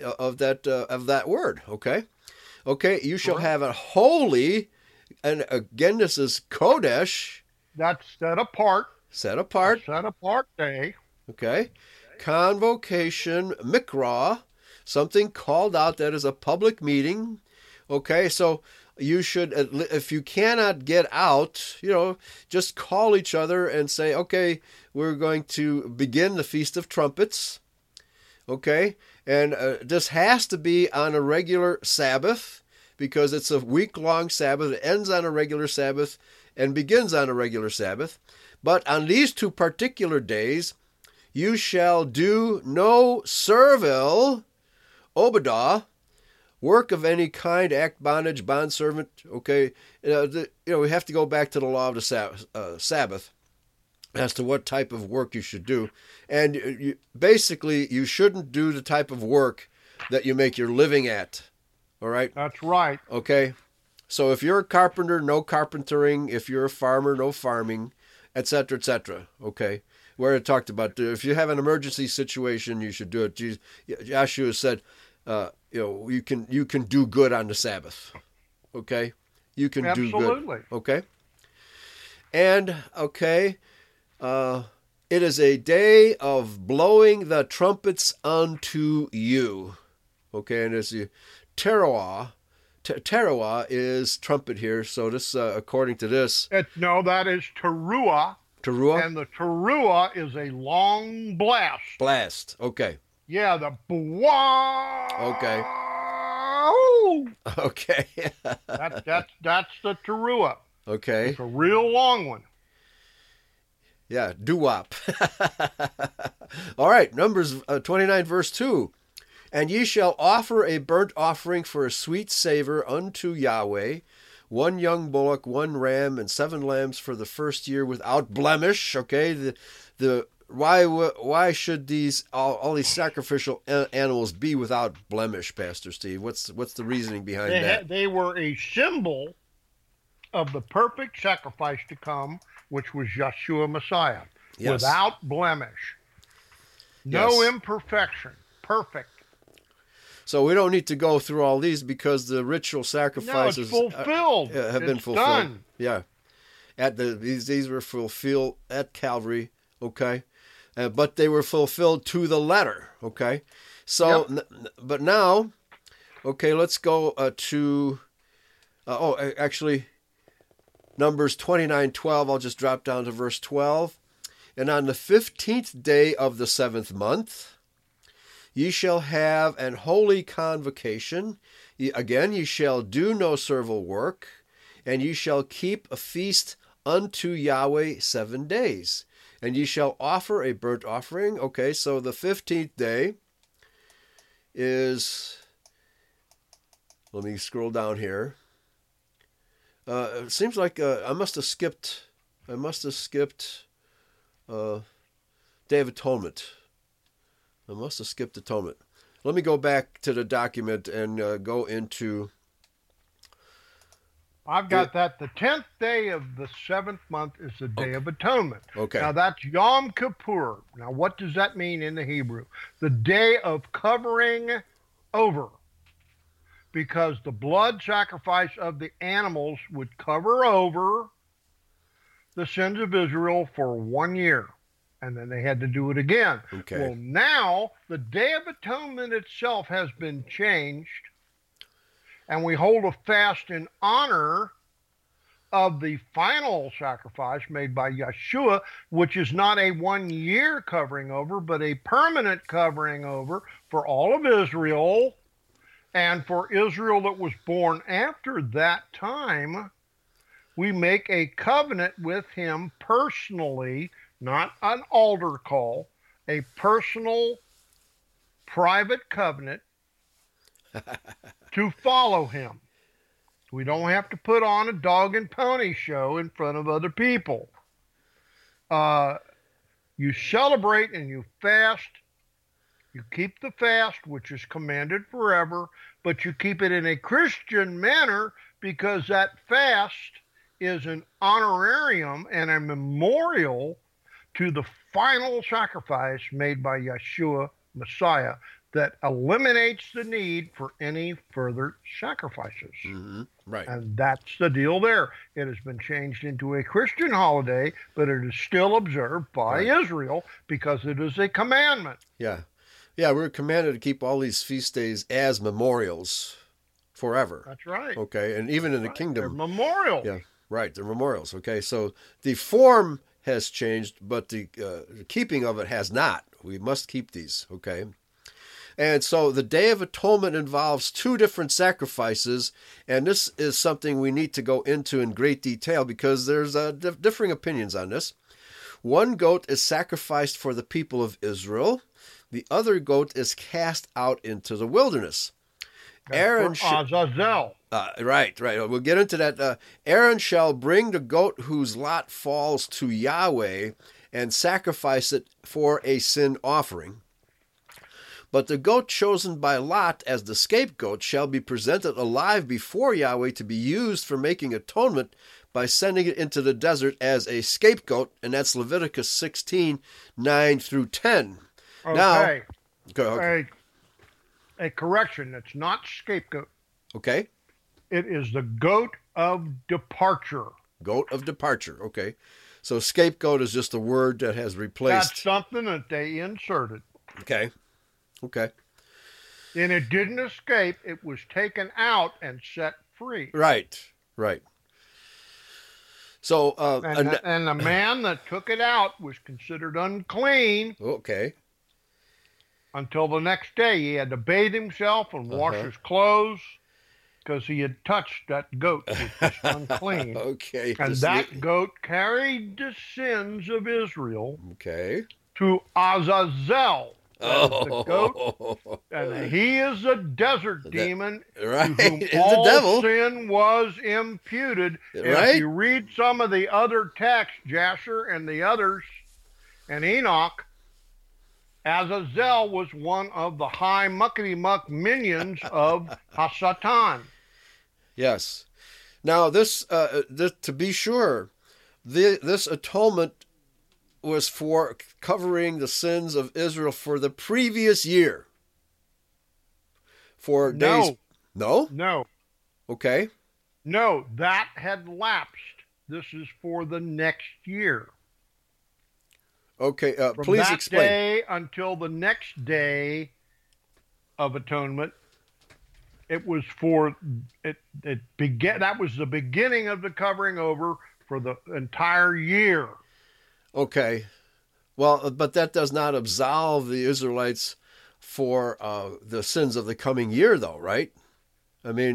that word. Okay. Okay. You shall have a holy, and again, this is Kodesh. That's set apart. Set apart. Set apart day. Okay. Convocation, Mikra, something called out that is a public meeting. Okay. So you should, if you cannot get out, just call each other and say, okay, we're going to begin the Feast of Trumpets. Okay. And this has to be on a regular Sabbath because it's a week-long Sabbath. It ends on a regular Sabbath and begins on a regular Sabbath. But on these two particular days, you shall do no servile, Obadah, work of any kind, act, bondage, bondservant. Okay, we have to go back to the law of the Sabbath as to what type of work you should do. And basically, you shouldn't do the type of work that you make your living at. All right? That's right. Okay. So if you're a carpenter, no carpentering. If you're a farmer, no farming, etc., etc. Okay. Where it talked about if you have an emergency situation, you should do it. Joshua said, you can do good on the Sabbath. Okay. You can do good. Absolutely. Okay. And okay, it is a day of blowing the trumpets unto you. Okay, and it's teruah. Teruah is trumpet here. So this, according to this, that is teruah. Teruah? And the teruah is a long blast. Blast. Okay. Yeah, the bwah. Okay. Okay. That's the teruah. Okay. It's a real long one. Yeah, doo-wop. All right, Numbers 29, verse 2. And ye shall offer a burnt offering for a sweet savor unto Yahweh, 1 young bullock, 1 ram, and 7 lambs for the first year without blemish. Okay, why should these all these sacrificial animals be without blemish, Pastor Steve? What's the reasoning behind that? They were a symbol of the perfect sacrifice to come, which was Yeshua Messiah, without blemish, no imperfection, perfect. So we don't need to go through all these because the ritual sacrifices fulfilled. Have been fulfilled. Done. Yeah, these were fulfilled at Calvary. Okay, but they were fulfilled to the letter. Okay, so but now, okay, let's go to. Actually, Numbers 29:12. I'll just drop down to verse 12. And on the 15th day of the 7th month, ye shall have an holy convocation. Ye shall do no servile work, and ye shall keep a feast unto Yahweh 7 days. And ye shall offer a burnt offering. Okay, so the 15th day is, let me scroll down here. It seems like I must have skipped Day of Atonement. I must have skipped Atonement. Let me go back to the document and go into... I've got that. The 10th day of the 7th month is the Day of Atonement. Okay. Now that's Yom Kippur. Now what does that mean in the Hebrew? The day of covering over. Because the blood sacrifice of the animals would cover over the sins of Israel for 1 year. And then they had to do it again. Okay. Well, now the Day of Atonement itself has been changed. And we hold a fast in honor of the final sacrifice made by Yeshua, which is not a 1 year covering over, but a permanent covering over for all of Israel. And for Israel that was born after that time, we make a covenant with him personally, not an altar call, a personal, private covenant to follow him. We don't have to put on a dog and pony show in front of other people. You celebrate and you fast. You keep the fast, which is commanded forever, but you keep it in a Christian manner because that fast is an honorarium and a memorial to the final sacrifice made by Yeshua, Messiah, that eliminates the need for any further sacrifices. Mm-hmm. Right. And that's the deal there. It has been changed into a Christian holiday, but it is still observed by Israel because it is a commandment. Yeah. Yeah, we're commanded to keep all these feast days as memorials forever. That's right. Okay, and even in the kingdom. They're memorials. Yeah, right, they're memorials. Okay, so the form has changed, but the keeping of it has not. We must keep these, okay? And so the Day of Atonement involves two different sacrifices, and this is something we need to go into in great detail because there's differing opinions on this. One goat is sacrificed for the people of Israel. The other goat is cast out into the wilderness. Aaron Azazel. Right. We'll get into that. Aaron shall bring the goat whose lot falls to Yahweh and sacrifice it for a sin offering. But the goat chosen by Lot as the scapegoat shall be presented alive before Yahweh to be used for making atonement by sending it into the desert as a scapegoat, and that's Leviticus 16, 9 through 10. Okay. Now, okay. A correction. It's not scapegoat. Okay. It is the goat of departure. Goat of departure. Okay. So scapegoat is just a word that has replaced. That's something that they inserted. Okay. And it didn't escape. It was taken out and set free. Right. So, and the man that took it out was considered unclean. Okay. Until the next day. He had to bathe himself and wash his clothes because he had touched that goat, which was unclean. Okay. And that goat carried the sins of Israel to Azazel. The goat, and he is a desert demon right. to whom all the devil. Sin was imputed. Right. If you read some of the other texts, Jasher and the others, and Enoch, Azazel was one of the high muckety-muck minions of Hasatan. Yes. Now, this to be sure, this atonement was for covering the sins of Israel for the previous year. For days. No? Okay. No, that had lapsed. This is for the next year. Okay, From please that explain. Day until the next day of atonement, it was for it began. That was the beginning of the covering over for the entire year. Okay, well, but that does not absolve the Israelites for the sins of the coming year, though, right? I mean,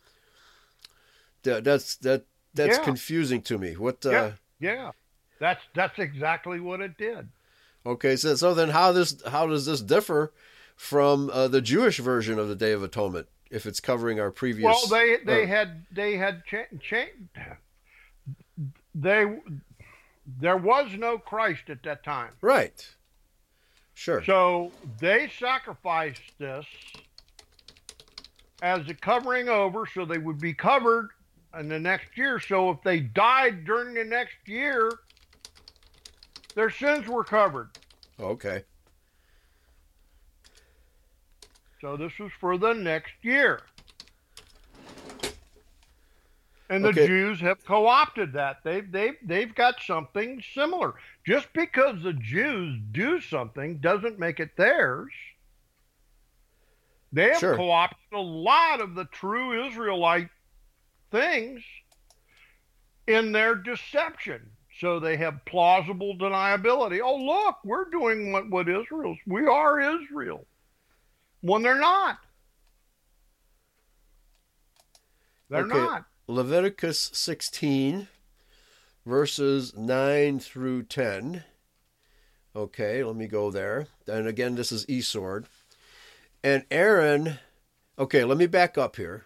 that's confusing to me. What? Yeah. That's exactly what it did. Okay, so then how does this differ from the Jewish version of the Day of Atonement if it's covering our previous? Well, they had changed. There was no Christ at that time. Right. Sure. So they sacrificed this as a covering over, so they would be covered in the next year. So if they died during the next year, their sins were covered. Okay. So this was for the next year. And the Jews have co-opted that. They've got something similar. Just because the Jews do something doesn't make it theirs. They have co-opted a lot of the true Israelite things. in their deception. So they have plausible deniability. Oh, look, we're doing what Israel's. We are Israel. When they're not. They're not. Leviticus 16, verses 9 through 10. Okay, let me go there. And again, this is Esword. And Aaron, okay, let me back up here.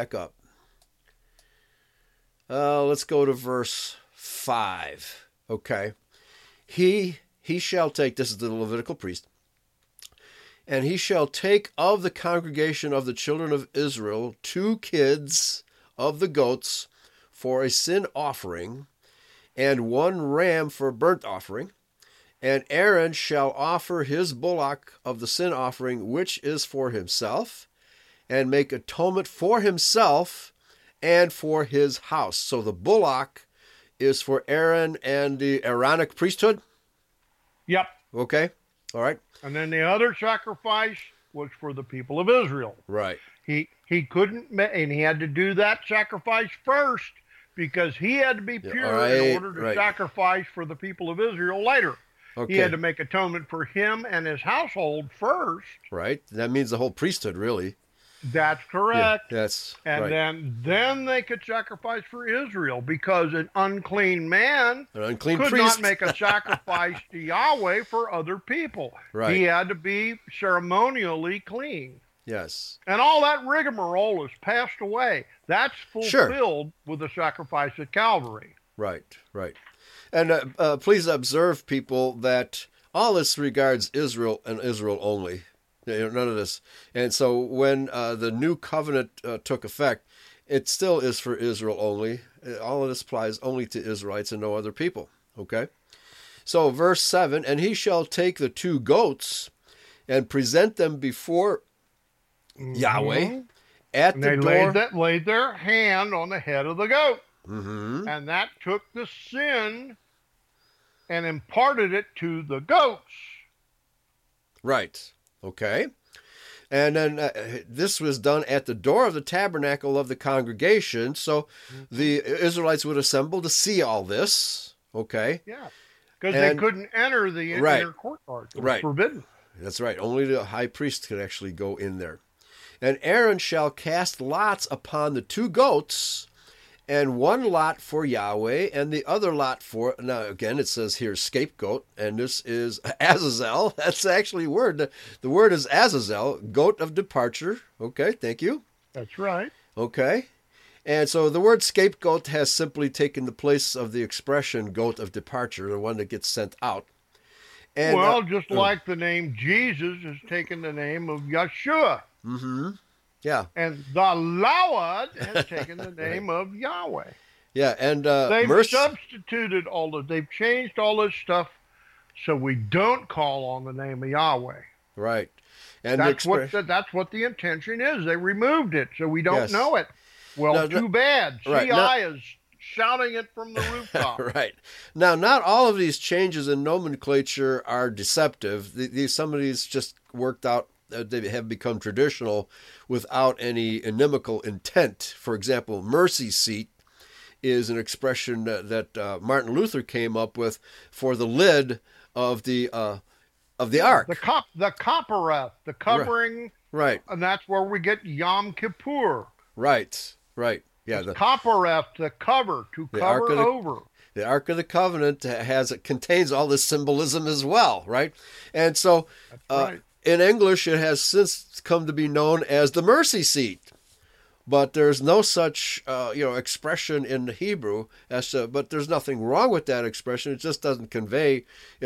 Let's go to verse 5. Okay. He shall take, this is the Levitical priest, and he shall take of the congregation of the children of Israel 2 kids of the goats for a sin offering, and 1 ram for a burnt offering. And Aaron shall offer his bullock of the sin offering, which is for himself, and make atonement for himself and for his house. So the bullock is for Aaron and the Aaronic priesthood? Yep. Okay. All right. And then the other sacrifice was for the people of Israel. Right. He couldn't, and he had to do that sacrifice first because he had to be pure in order to sacrifice for the people of Israel later. Okay. He had to make atonement for him and his household first. Right. That means the whole priesthood, really. That's correct. Yeah, that's and right. then they could sacrifice for Israel because an unclean man could priest not make a sacrifice to Yahweh for other people. Right. He had to be ceremonially clean. Yes. And all that rigmarole has passed away. That's fulfilled with the sacrifice at Calvary. Right. And please observe, people, that all this regards Israel and Israel only. None of this. And so when the new covenant took effect, it still is for Israel only. All of this applies only to Israelites and no other people. Okay? So verse 7, and he shall take the 2 goats and present them before Yahweh at the door. They laid their hand on the head of the goat. Mm-hmm. And that took the sin and imparted it to the goats. Right. Okay. And then this was done at the door of the tabernacle of the congregation. So the Israelites would assemble to see all this. Okay. Yeah. Because they couldn't enter the inner courtyard. It was forbidden. That's right. Only the high priest could actually go in there. And Aaron shall cast lots upon the 2 goats, and 1 lot for Yahweh, and the other lot for, now again it says here scapegoat, and this is Azazel. That's actually a word. The word is Azazel, goat of departure. Okay, thank you. That's right. Okay. And so the word scapegoat has simply taken the place of the expression goat of departure, the one that gets sent out. And, just like the name Jesus has taken the name of Yeshua. Mm-hmm. Yeah. And the Lawad has taken the name of Yahweh. Yeah, and they've substituted they've changed all this stuff so we don't call on the name of Yahweh. Right. And that's what the intention is. They removed it so we don't know it. Well, too bad. CI is shouting it from the rooftop. Right. Now, not all of these changes in nomenclature are deceptive. Some of these just worked out. They have become traditional without any inimical intent. For example, mercy seat is an expression that Martin Luther came up with for the lid of the ark. The Kophereth, the covering. Right. And that's where we get Yom Kippur. Right. Yeah. The Kophereth, the cover, to cover over. The Ark of the Covenant contains all this symbolism as well, right? And so in English, it has since come to be known as the mercy seat. But there's no such expression in the Hebrew but there's nothing wrong with that expression. It just doesn't convey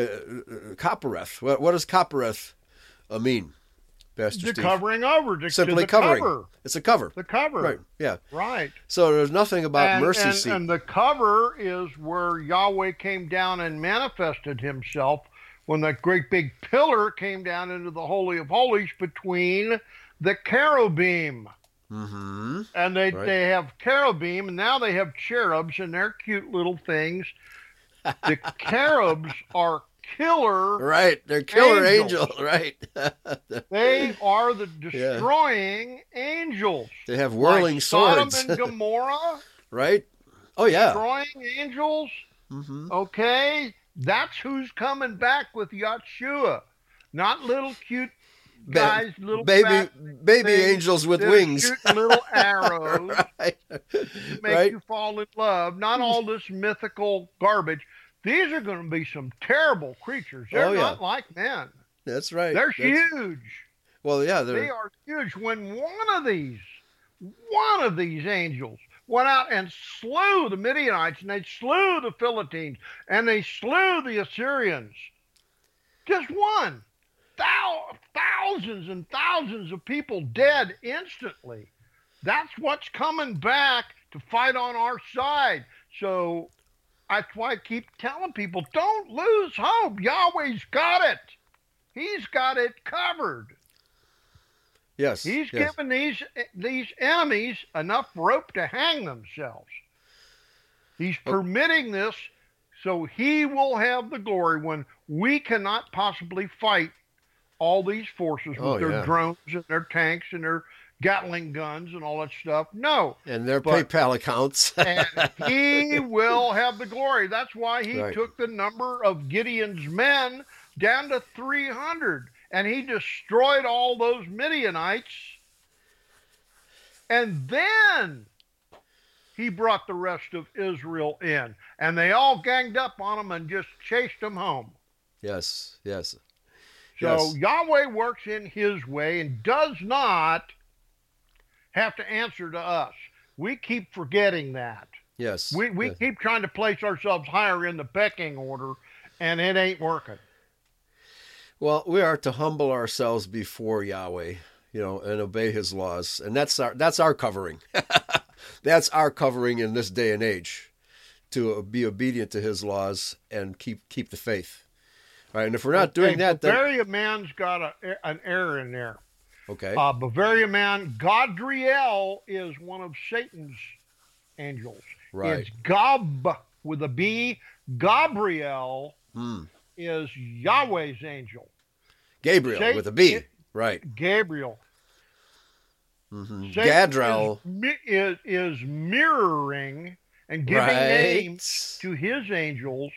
Kophereth. What does Kophereth mean, Pastor Steve? Covering over. Simply covering. Cover. It's a cover. The cover. Right. Yeah. Right. So there's nothing about mercy seat. And the cover is where Yahweh came down and manifested himself when that great big pillar came down into the Holy of Holies between the cherubim. Mm-hmm. And they have cherubim, and now they have cherubs, and they're cute little things. The cherubs are killer. Right, they're killer angels. Right. They are the destroying angels. They have whirling swords. Sodom and Gomorrah. Right. Oh yeah. destroying angels. Hmm. Okay, that's who's coming back with Yahshua, not little cute guys, little Baby, fat baby things angels with that are wings. shooting little arrows Right. to make Right. you fall in love. Not all this mythical garbage. These are going to be some terrible creatures. They're Oh yeah. not like men. That's right. They're That's huge. well, yeah. They They're are huge. When one of these angels went out and slew the Midianites, and they slew the Philistines, and they slew the Assyrians. Just one. Thousands and thousands of people dead instantly. That's what's coming back to fight on our side. So that's why I keep telling people, don't lose hope. Yahweh's got it. He's got it covered. yes. He's Yes. given these enemies enough rope to hang themselves. He's permitting this so he will have the glory when we cannot possibly fight all these forces with their drones and their tanks and their Gatling guns and all that stuff. No. And their PayPal accounts. And he will have the glory. That's why he took the number of Gideon's men down to 300. And he destroyed all those Midianites. And then he brought the rest of Israel in. And they all ganged up on him and just chased them home. Yes, yes. So Yahweh works in his way and does not have to answer to us. We keep forgetting that. Yes. We keep trying to place ourselves higher in the pecking order, and it ain't working. Well, we are to humble ourselves before Yahweh, and obey his laws. And that's our covering. That's our covering in this day and age, to be obedient to his laws and keep the faith. All right, and if we're not doing that, then Bavaria man's got an error in there. Okay. Bavaria man, Godriel is one of Satan's angels. Right. It's Gob with a B. Gabriel is Yahweh's angel. Gabriel Satan, with a B. Right. Gabriel. Mm-hmm. Gadriel is mirroring and giving names to his angels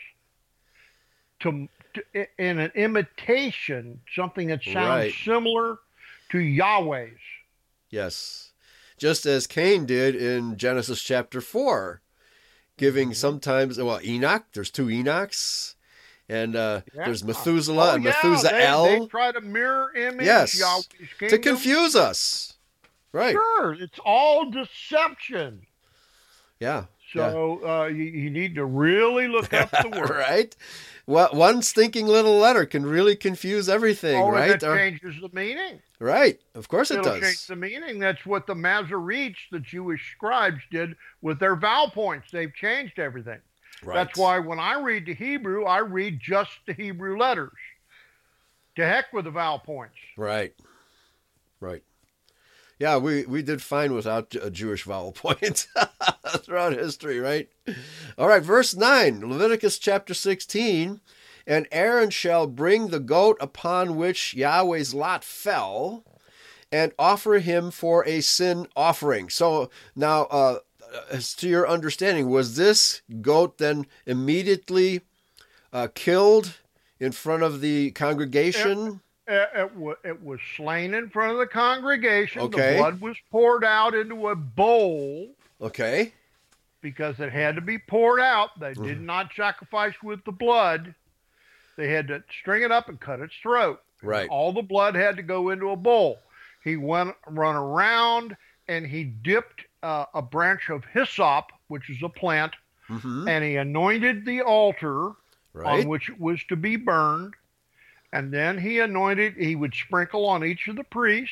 to in an imitation, something that sounds similar to Yahweh's. Yes. Just as Cain did in Genesis chapter 4, giving sometimes, Enoch, there's two Enochs, and there's Methuselah and Methusael. They try to mirror image Yahweh's kingdom. To confuse us. Right. Sure, it's all deception. Yeah. So you need to really look up the word. Right. Well, one stinking little letter can really confuse everything, right? And it changes the meaning. Right. Of course it does. It'll change the meaning. That's what the Masoretes, the Jewish scribes, did with their vowel points. They've changed everything. Right. That's why when I read the Hebrew, I read just the Hebrew letters. To heck with the vowel points. Right. Right. Yeah, we did fine without a Jewish vowel point throughout history, right? All right, verse 9, Leviticus chapter 16. And Aaron shall bring the goat upon which Yahweh's lot fell and offer him for a sin offering. So now, as to your understanding, was this goat then immediately killed in front of the congregation? It was slain in front of the congregation. Okay. The blood was poured out into a bowl. Okay. Because it had to be poured out. They did not sacrifice with the blood. They had to string it up and cut its throat. Right. All the blood had to go into a bowl. He run around and he dipped a branch of hyssop, which is a plant, and he anointed the altar on which it was to be burned. And then he would sprinkle on each of the priests,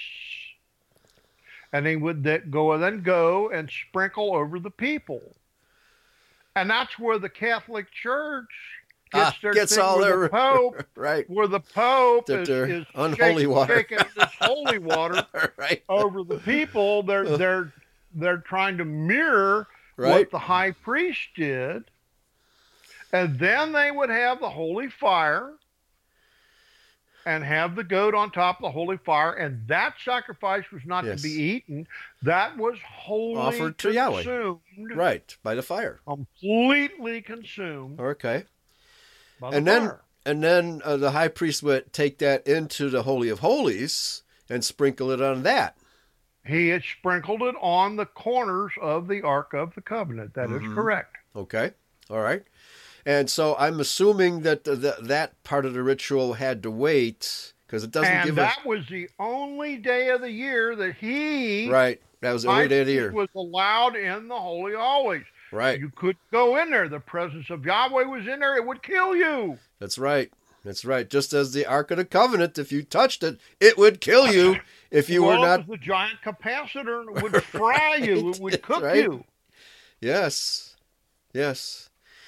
and he would then go and sprinkle over the people. And that's where the Catholic Church gets all their Pope, right? Where the Pope is unholy water, shaking this holy water over the people. They're trying to mirror what the high priest did, and then they would have the holy fire. and have the goat on top of the holy fire, and that sacrifice was not to be eaten. That was wholly offered to consumed. Yahweh. Right, by the fire. Completely consumed Okay. by the fire. And then the high priest would take that into the Holy of Holies and sprinkle it on that. He had sprinkled it on the corners of the Ark of the Covenant. That is correct. Okay. All right. And so I'm assuming that that part of the ritual had to wait because it doesn't give us... And that was the only day of the year that he... Right. That was the only day of the year. ...was allowed in the Holy of Holies. Right. You couldn't go in there. The presence of Yahweh was in there. It would kill you. That's right. That's right. Just as the Ark of the Covenant, if you touched it, it would kill you if you were not... It was the giant capacitor, and it would fry you. It would cook you. Yes. Yes.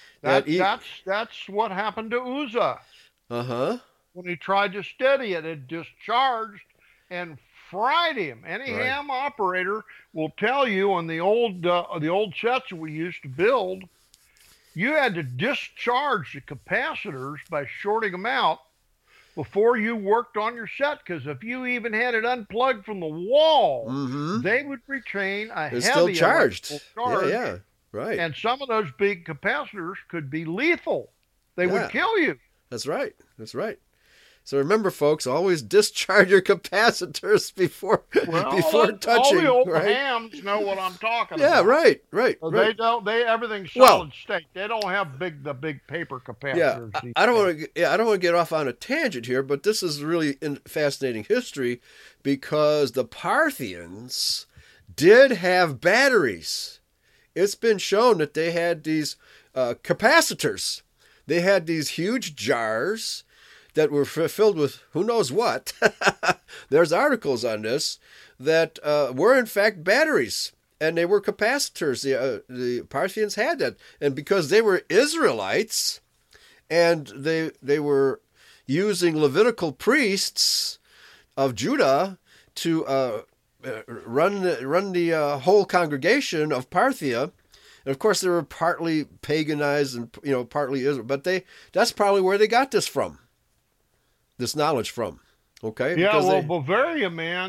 That's what happened to Uzzah. Uh-huh. When he tried to steady it, it discharged and fried him. Any ham operator will tell you on the old sets that we used to build, you had to discharge the capacitors by shorting them out before you worked on your set, because if you even had it unplugged from the wall, they would retain a heavy still charged. Charge. Yeah, right. And some of those big capacitors could be lethal. They would kill you. That's right. That's right. So remember, folks, always discharge your capacitors before touching. All the old hams know what I'm talking about. Yeah, right. They don't. Everything's solid state. They don't have the big paper capacitors. Yeah, I don't want to get off on a tangent here, but this is really fascinating history because the Parthians did have batteries. It's been shown that they had these capacitors. They had these huge jars that were filled with who knows what. There's articles on this that were in fact batteries, and they were capacitors. The Parthians had that, and because they were Israelites, and they were using Levitical priests of Judah to run the whole congregation of Parthia. And of course, they were partly paganized and partly Israel, but that's probably where they got this from. This knowledge from, okay? Yeah, because Bavaria man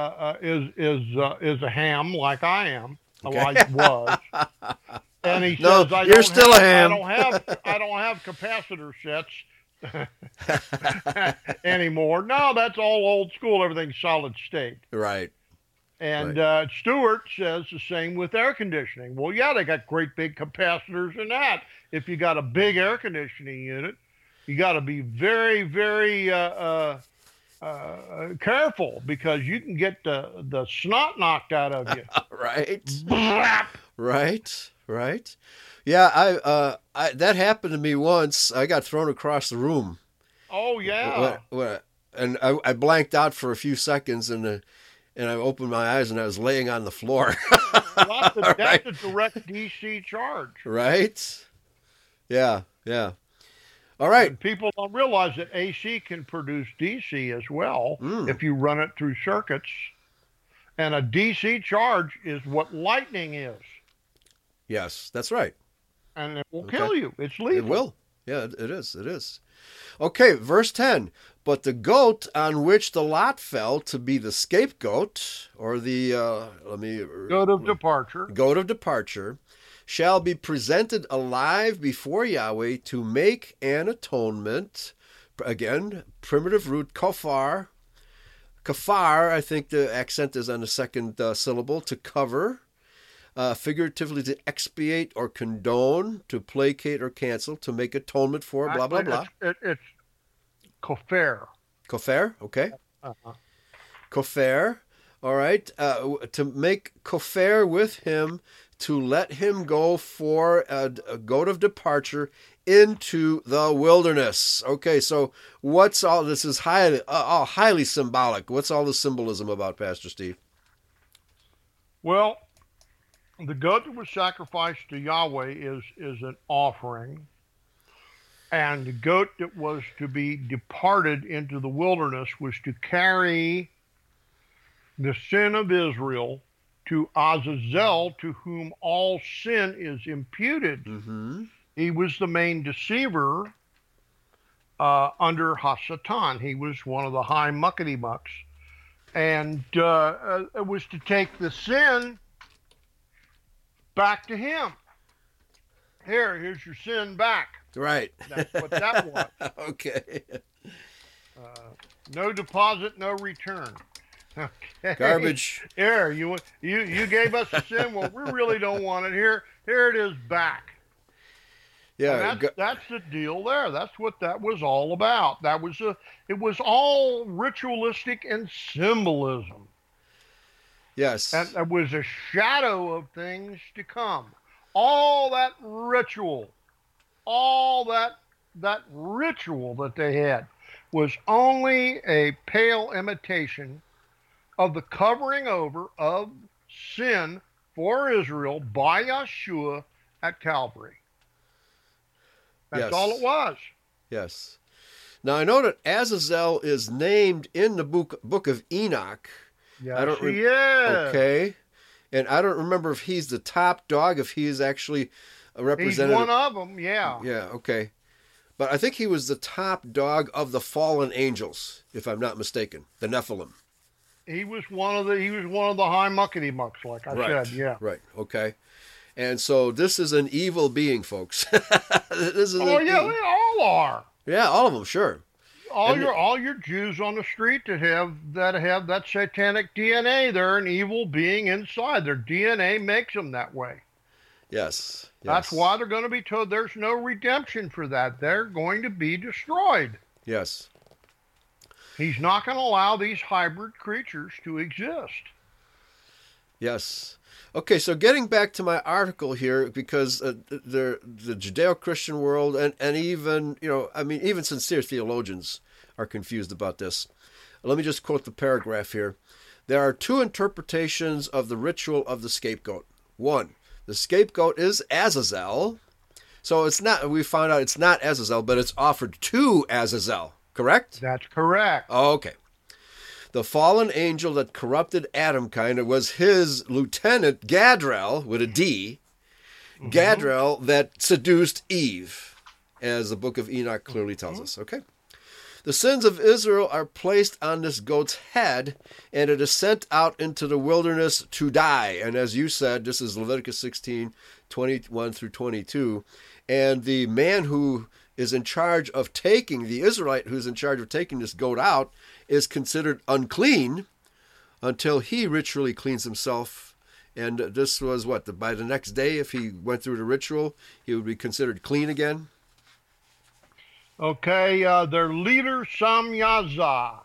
is a ham like I am, like was, and he says, "You're still a ham." I don't have capacitor sets anymore. No, that's all old school. Everything's solid state. Right. And Stewart says the same with air conditioning. Well, yeah, they got great big capacitors in that. If you got a big air conditioning unit, you got to be very, very careful because you can get the snot knocked out of you. Right. Yeah, I that happened to me once. I got thrown across the room. Oh yeah. And I blanked out for a few seconds, and I opened my eyes, and I was laying on the floor. That's a direct DC charge. Right. Yeah. All right. And people don't realize that AC can produce DC as well if you run it through circuits. And a DC charge is what lightning is. Yes, that's right. And it will kill you. It's lethal. It will. Yeah, it is. Okay, verse 10. But the goat on which the lot fell to be the scapegoat, or the, goat of departure, shall be presented alive before Yahweh to make an atonement. Again, primitive root kafar. Kafar, I think the accent is on the second syllable, to cover. Figuratively, to expiate or condone, to placate or cancel, to make atonement for, blah, blah, blah. It's kofar. Kofar, okay. Kofar, all right. To make kofar with him, to let him go for a goat of departure into the wilderness. Okay, so what's all this is highly symbolic. What's all the symbolism about, Pastor Steve? Well, the goat that was sacrificed to Yahweh is an offering, and the goat that was to be departed into the wilderness was to carry the sin of Israel to Azazel, to whom all sin is imputed. Mm-hmm. He was the main deceiver under Hasatan. He was one of the high muckety mucks. And it was to take the sin back to him. Here's your sin back. Right. That's what that was. Okay. No deposit, no return. Okay. Garbage. Here, you gave us a sin. Well, we really don't want it. Here it is back. Yeah. And that's the deal there. That's what that was all about. It was all ritualistic and symbolism. Yes. And it was a shadow of things to come. All that ritual, that ritual that they had was only a pale imitation of the covering over of sin for Israel by Yeshua at Calvary. That's all it was. Yes. Now I know that Azazel is named in the book of Enoch. Yes, he is. Okay. And I don't remember if he's the top dog, if he is actually a representative. He's one of them, yeah. Yeah, okay. But I think he was the top dog of the fallen angels, if I'm not mistaken, the Nephilim. He was one of the high muckety mucks, like I said, yeah. Right, okay. And so this is an evil being, folks. They all are. Yeah, all of them, sure. All your Jews on the street that have that satanic DNA, they're an evil being inside. Their DNA makes them that way. Yes. That's why they're going to be told there's no redemption for that. They're going to be destroyed. Yes. He's not going to allow these hybrid creatures to exist. Yes. Okay, so getting back to my article here, because the Judeo-Christian world and even, even sincere theologians are confused about this. Let me just quote the paragraph here. There are two interpretations of the ritual of the scapegoat. One, the scapegoat is Azazel. So we found out it's not Azazel, but it's offered to Azazel, correct? That's correct. Okay. The fallen angel that corrupted Adam was his lieutenant, Gadriel, with a D. Mm-hmm. Gadriel that seduced Eve, as the book of Enoch clearly tells us. Okay. The sins of Israel are placed on this goat's head, and it is sent out into the wilderness to die. And as you said, this is Leviticus 16, 21 through 22. And the man who is in charge of the Israelite who's in charge of taking this goat out, is considered unclean until he ritually cleans himself. And this was by the next day, if he went through the ritual, he would be considered clean again. Okay, their leader, Samyaza.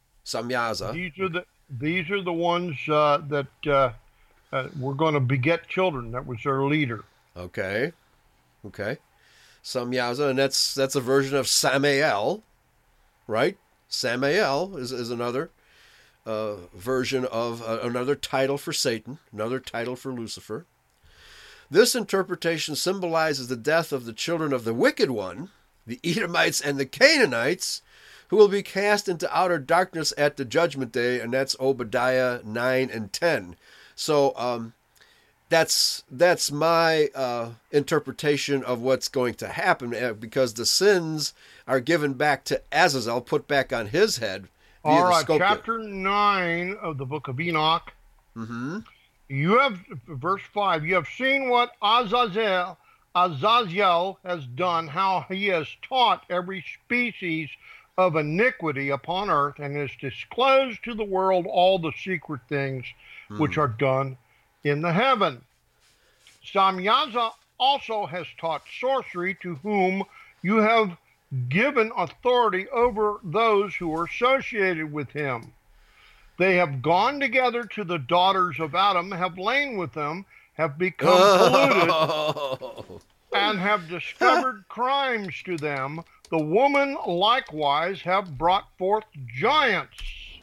These are the ones that were going to beget children. That was their leader. Okay. Samyaza, and that's a version of Samael, right? Samael is another version of another title for Satan, another title for Lucifer. This interpretation symbolizes the death of the children of the wicked one, the Edomites and the Canaanites, who will be cast into outer darkness at the judgment day, and that's Obadiah 9 and 10. So that's my interpretation of what's going to happen, because the sins are given back to Azazel, put back on his head. All right, chapter 9 of the book of Enoch. Mm-hmm. You have, verse 5, you have seen what Azazel has done, how he has taught every species of iniquity upon earth, and has disclosed to the world all the secret things which are done in the heaven. Samyaza also has taught sorcery, to whom you have given authority over those who are associated with him. They have gone together to the daughters of Adam, have lain with them, have become polluted, and have discovered crimes to them. The woman likewise have brought forth giants.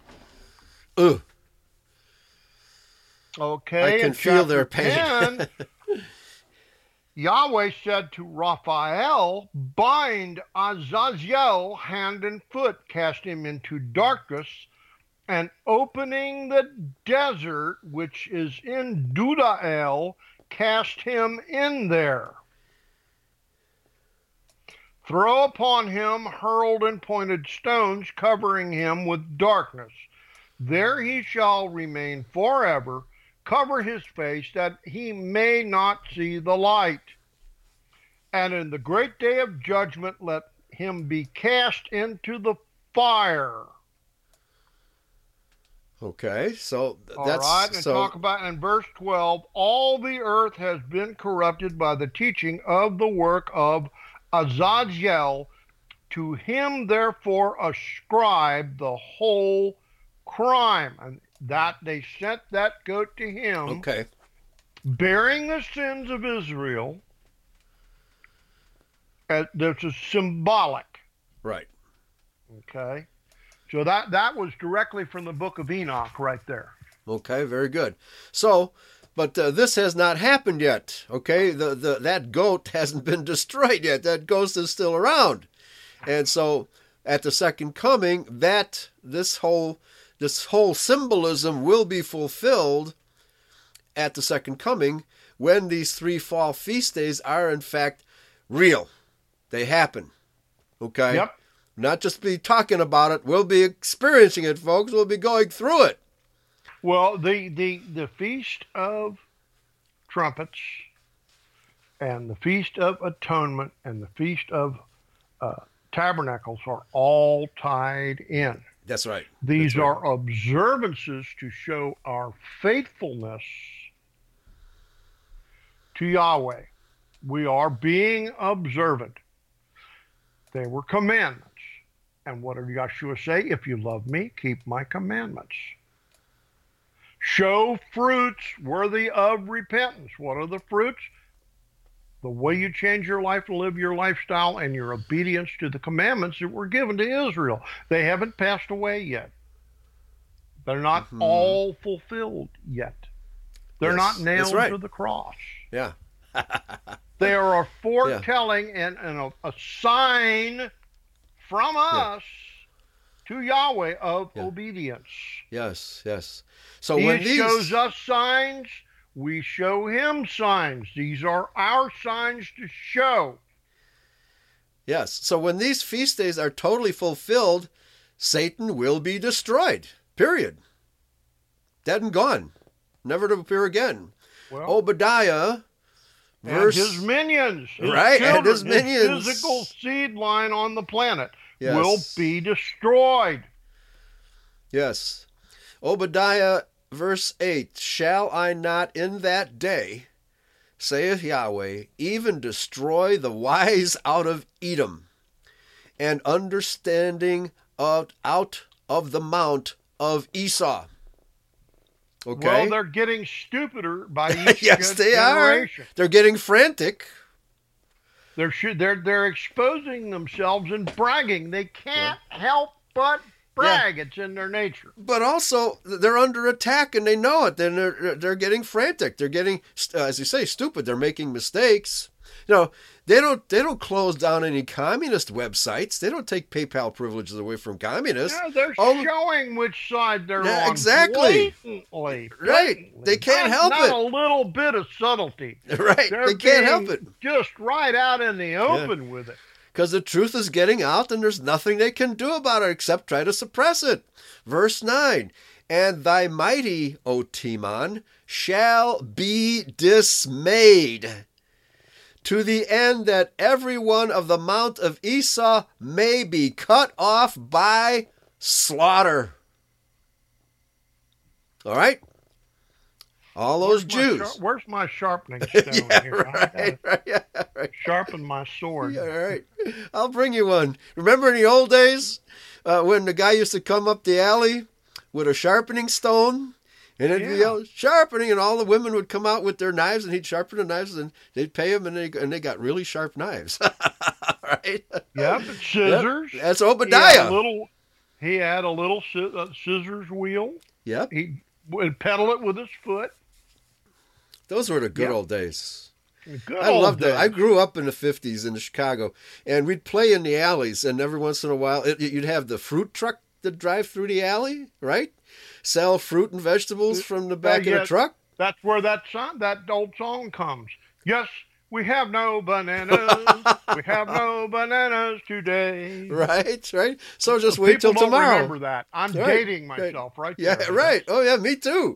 Okay, I can feel their pain. 10, Yahweh said to Raphael, bind Azazel hand and foot, cast him into darkness, and opening the desert which is in Dudael, cast him in there. Throw upon him hurled and pointed stones, covering him with darkness. There he shall remain forever. Cover his face, that he may not see the light. And in the great day of judgment, let him be cast into the fire. Okay, so All that's right, and so. talk about in verse 12, all the earth has been corrupted by the teaching of the work of Azazel. To him, therefore, ascribe the whole crime. And that they sent that goat to him, Okay, bearing the sins of Israel. This is symbolic. right. Okay. So that was directly from the book of Enoch right there. Okay, very good. So, but this has not happened yet. Okay, that goat hasn't been destroyed yet. That ghost is still around, and so at the second coming, this whole symbolism will be fulfilled at the second coming when these 3 fall feast days are in fact real. They happen. Okay. Yep. Not just be talking about it, we'll be experiencing it, folks. We'll be going through it. Well, the Feast of Trumpets and the Feast of Atonement and the Feast of Tabernacles are all tied in. That's right. These are observances to show our faithfulness to Yahweh. We are being observant. They were commandments. And what did Yeshua say? If you love me, keep my commandments. Show fruits worthy of repentance. What are the fruits? The way you change your life and live your lifestyle and your obedience to the commandments that were given to Israel. They haven't passed away yet. They're not all fulfilled yet. They're not nailed to the cross. Yeah. They are a foretelling and a sign from us to Yahweh of obedience. Yes, yes. So he when shows us signs, we show him signs. These are our signs to show. Yes. So when these feast days are totally fulfilled, Satan will be destroyed. Period. Dead and gone. Never to appear again. Well, Obadiah and his minions, his children, and his minions, his physical seed line on the planet yes, will be destroyed. Yes. Obadiah verse 8, shall I not in that day, saith Yahweh, even destroy the wise out of Edom, and understanding out of the mount of Esau. Okay. Well, they're getting stupider by each yes, they generation. are. They're getting frantic. They're exposing themselves and bragging. They can't help but brag. It's in their nature. But also, they're under attack and they know it. Then they're getting frantic. They're getting, as you say, stupid. They're making mistakes. You know, they don't close down any communist websites. They don't take PayPal privileges away from communists. Yeah, they're showing which side they're on. Exactly. Blatantly. Right. They can't help it. Not a little bit of subtlety. Right. They can't help it. Just right out in the open with it. Because the truth is getting out and there's nothing they can do about it except try to suppress it. Verse 9, and thy mighty, O Teman, shall be dismayed, to the end that every one of the mount of Esau may be cut off by slaughter. All right? All those Jews. Where's my sharpening stone here? Right. Sharpen my sword. Yeah, all right. I'll bring you one. Remember in the old days when the guy used to come up the alley with a sharpening stone? And it'd be yell, sharpening, and all the women would come out with their knives, and he'd sharpen the knives, and they'd pay him, and they got really sharp knives. Right? Yep, scissors. Yep. That's Obadiah. He had a little scissors wheel. Yep. He would pedal it with his foot. Those were the good old days. I loved it. I grew up in the 50s in Chicago, and we'd play in the alleys, and every once in a while, you'd have the fruit truck that drive through the alley, right? Sell fruit and vegetables from the back of the truck. That's where that old song comes. Yes, We have no bananas. We have no bananas today. Right. So just So wait till people don't tomorrow. remember that. I'm Right, dating right. myself right Yeah, there. right. Oh, yeah, me too.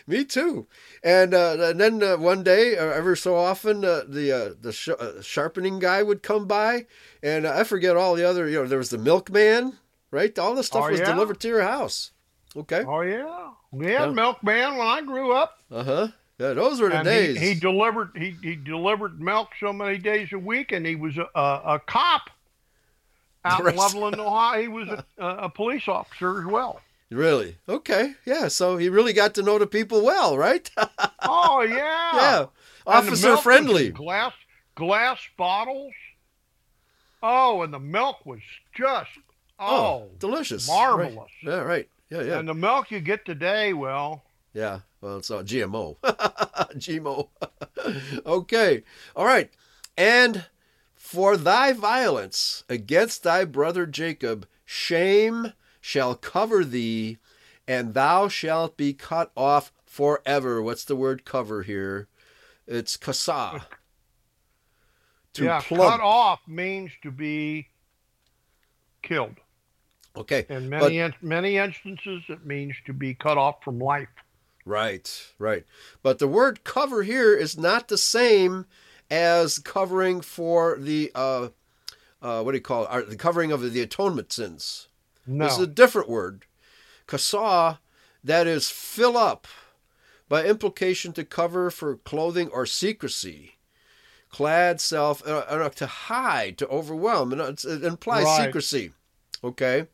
And then one day, ever so often, the sharpening guy would come by, and I forget all the other. There was the milkman, right? All this stuff Oh, was yeah? delivered to your house. Okay. Oh yeah, we had Yeah. milkman when I grew up. Uh-huh. Yeah, those were the And days. he delivered milk so many days a week, and he was a cop out in Right. Loveland, Ohio. He was a police officer as well. Really? Okay. Yeah. So he really got to know the people well, right? Oh yeah, Yeah. And the Officer milk was friendly. in glass bottles. Oh, and the milk was just Delicious. marvelous. Right. Yeah. Right. Yeah. And the milk you get today, well, Yeah. Well, it's GMO. GMO. Okay. All right. And for thy violence against thy brother Jacob, shame shall cover thee, and thou shalt be cut off forever. What's the word cover here? It's kasa. cut plump. off means to be killed. Okay. In but- many instances, it means to be cut off from life. Right. But the word cover here is not the same as covering for the what do you call it? The covering of the atonement sins. No. This is a different word. Kasa, that is fill up, by implication to cover for clothing or secrecy. Clad self, to hide, to overwhelm. It implies Right. secrecy. Okay.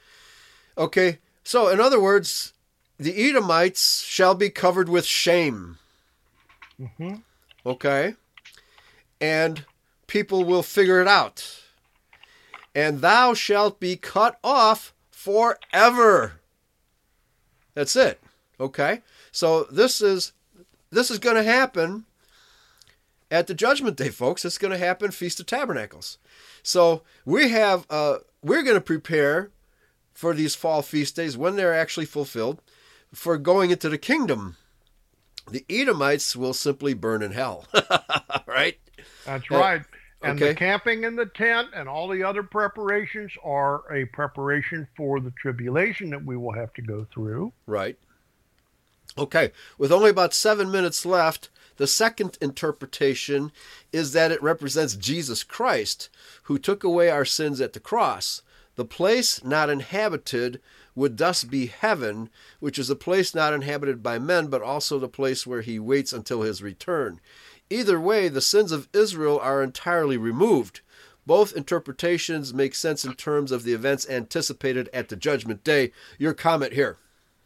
So in other words, the Edomites shall be covered with shame. Mm-hmm. Okay. And people will figure it out. And thou shalt be cut off forever. That's it. Okay. So this is going to happen at the Judgment Day, folks. It's going to happen Feast of Tabernacles. So we're going to prepare for these fall feast days when they're actually fulfilled for going into the kingdom. The Edomites will simply burn in hell. Right? That's right. And okay. the camping in the tent and all the other preparations are a preparation for the tribulation that we will have to go through. Right. Okay. With only about 7 minutes left, the second interpretation is that it represents Jesus Christ, who took away our sins at the cross. The place not inhabited would thus be heaven, which is a place not inhabited by men, but also the place where he waits until his return. Either way, the sins of Israel are entirely removed. Both interpretations make sense in terms of the events anticipated at the Judgment Day. Your comment here.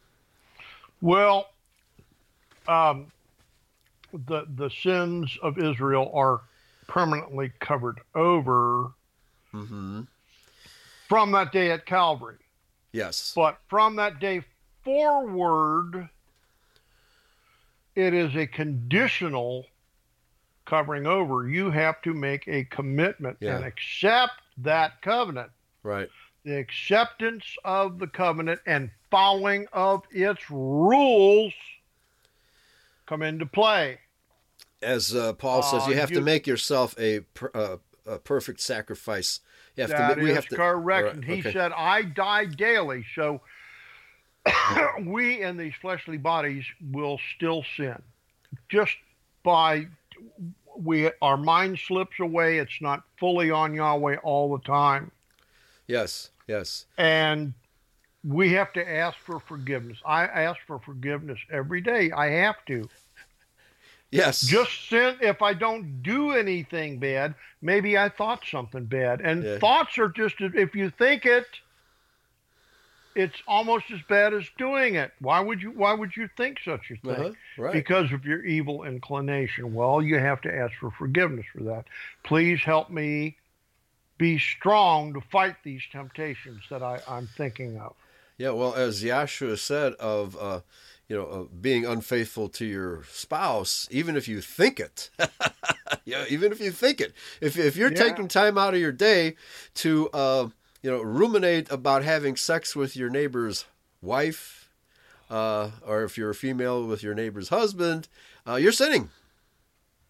Well, the sins of Israel are permanently covered over Mm-hmm. from that day at Calvary. Yes. But from that day forward, it is a conditional covering over. You have to make a commitment and accept that covenant. Right. The acceptance of the covenant and following of its rules come into play. As Paul says, you have to make yourself a perfect sacrifice. You have That to, we is have to, correct. Right, And he okay. said, I die daily. So we in these fleshly bodies will still sin. Just by our mind slips away. It's not fully on Yahweh all the time. Yes. And we have to ask for forgiveness. I ask for forgiveness every day. I have to. Yes. Just sin. If I don't do anything bad, maybe I thought something bad. And thoughts are just, if you think it, it's almost as bad as doing it. Why would you think such a thing? Right. Because of your evil inclination. Well, you have to ask for forgiveness for that. Please help me be strong to fight these temptations that I'm thinking of. Yeah, well, as Yahshua said of being unfaithful to your spouse, even if you think it, even if you think it, if you're taking time out of your day to ruminate about having sex with your neighbor's wife, or if you're a female with your neighbor's husband, you're sinning.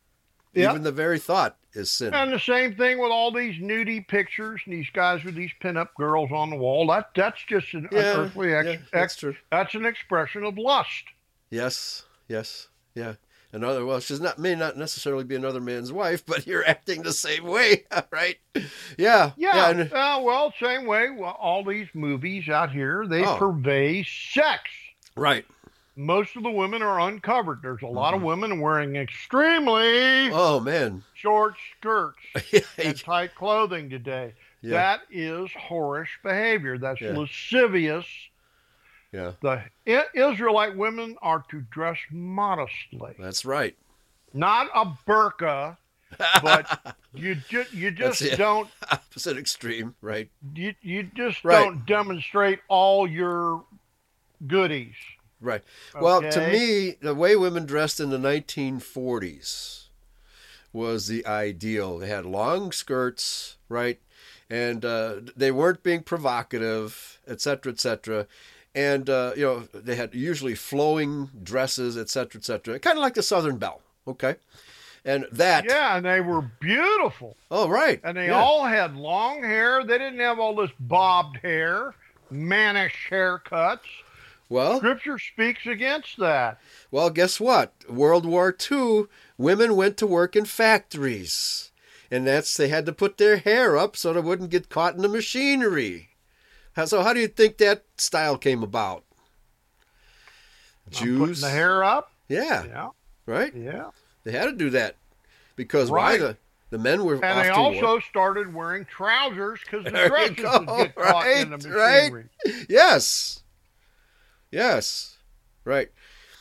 Yep. Even the very thought is sin. And the same thing with all these nudie pictures and these guys with these pinup girls on the wall. That's just an earthly that's true. That's an expression of lust. Yes, yeah. She's may not necessarily be another man's wife, but you're acting the same way, right? Yeah. Well, same way. Well, all these movies out here, they purvey sex. Right. Most of the women are uncovered. There's a lot of women wearing extremely short skirts and tight clothing today. Yeah. That is whorish behavior. That's lascivious. Yeah. The Israelite women are to dress modestly. That's right. Not a burqa, but you just don't. Opposite extreme, right? You just don't demonstrate all your goodies. Right. Okay. Well, to me, the way women dressed in the 1940s was the ideal. They had long skirts, right? And they weren't being provocative, et cetera, and they had usually flowing dresses, et cetera, kind of like the Southern Belle, okay? And that... Yeah, and they were beautiful. Oh, right. And they all had long hair. They didn't have all this bobbed hair, mannish haircuts. Well, Scripture speaks against that. Well, guess what? World War II, women went to work in factories. And they had to put their hair up so they wouldn't get caught in the machinery. So how do you think that style came about? Jews. Putting the hair up? Yeah. Right? Yeah. They had to do that. Because why the men were and off they to also war. started wearing trousers because the dresses would get caught in the machinery. Right? Yes. Right.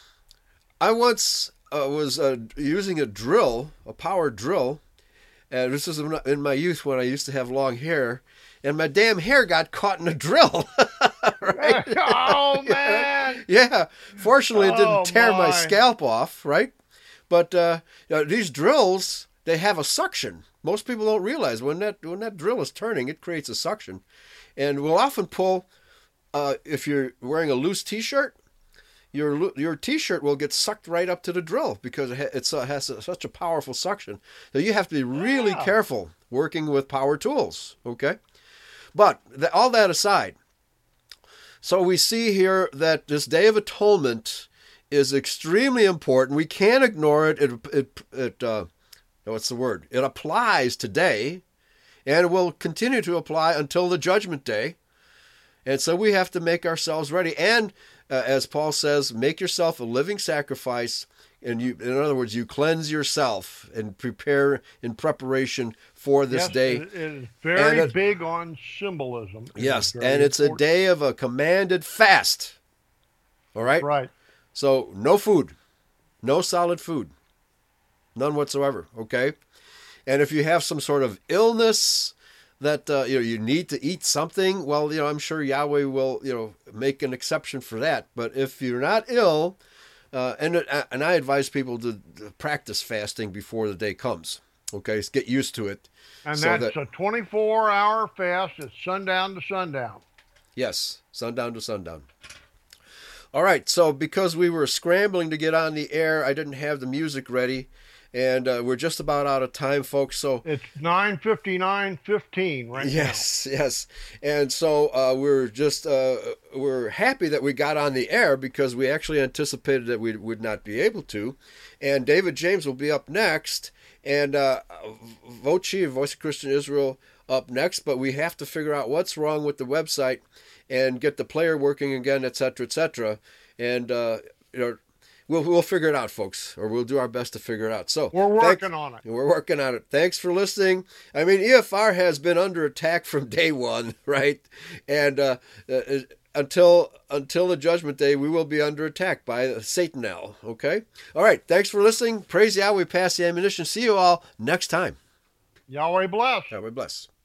I once was using a power drill. This was in my youth when I used to have long hair. And my damn hair got caught in a drill. Right? Oh, man. Yeah. Fortunately, it didn't tear my scalp off, right? But these drills, they have a suction. Most people don't realize when that drill is turning, it creates a suction. And we'll often pull, if you're wearing a loose T-shirt, your T-shirt will get sucked right up to the drill because it has such a powerful suction. So you have to be really careful working with power tools, okay? But all that aside, so we see here that this Day of Atonement is extremely important. We can't ignore it. What's the word? It applies today, and it will continue to apply until the Judgment Day. And so we have to make ourselves ready. And as Paul says, make yourself a living sacrifice. And in other words, you cleanse yourself and prepare in preparation for this day. It is very big on symbolism. Yes, and it's a day of a commanded fast. All right? Right. So no food, no solid food, none whatsoever, okay? And if you have some sort of illness that you need to eat something, well, I'm sure Yahweh will make an exception for that. But if you're not ill, and I advise people to practice fasting before the day comes. Okay, so get used to it. And that's a 24-hour fast. It's sundown to sundown. Yes, sundown to sundown. All right, so because we were scrambling to get on the air, I didn't have the music ready, and we're just about out of time, folks. So it's 9:59:15 right now. Yes, and so we're happy that we got on the air because we actually anticipated that we would not be able to. And David James will be up next, and Voci, Voice of Christian Israel, up next. But we have to figure out what's wrong with the website and get the player working again, et cetera, and we'll figure it out, folks, or we'll do our best to figure it out. So we're working on it. We're working on it. Thanks for listening. I mean, EFR has been under attack from day one, right? And until the Judgment Day, we will be under attack by Satan now. Okay. All right. Thanks for listening. Praise Yahweh. We pass the ammunition. See you all next time. Yahweh bless. Yahweh bless.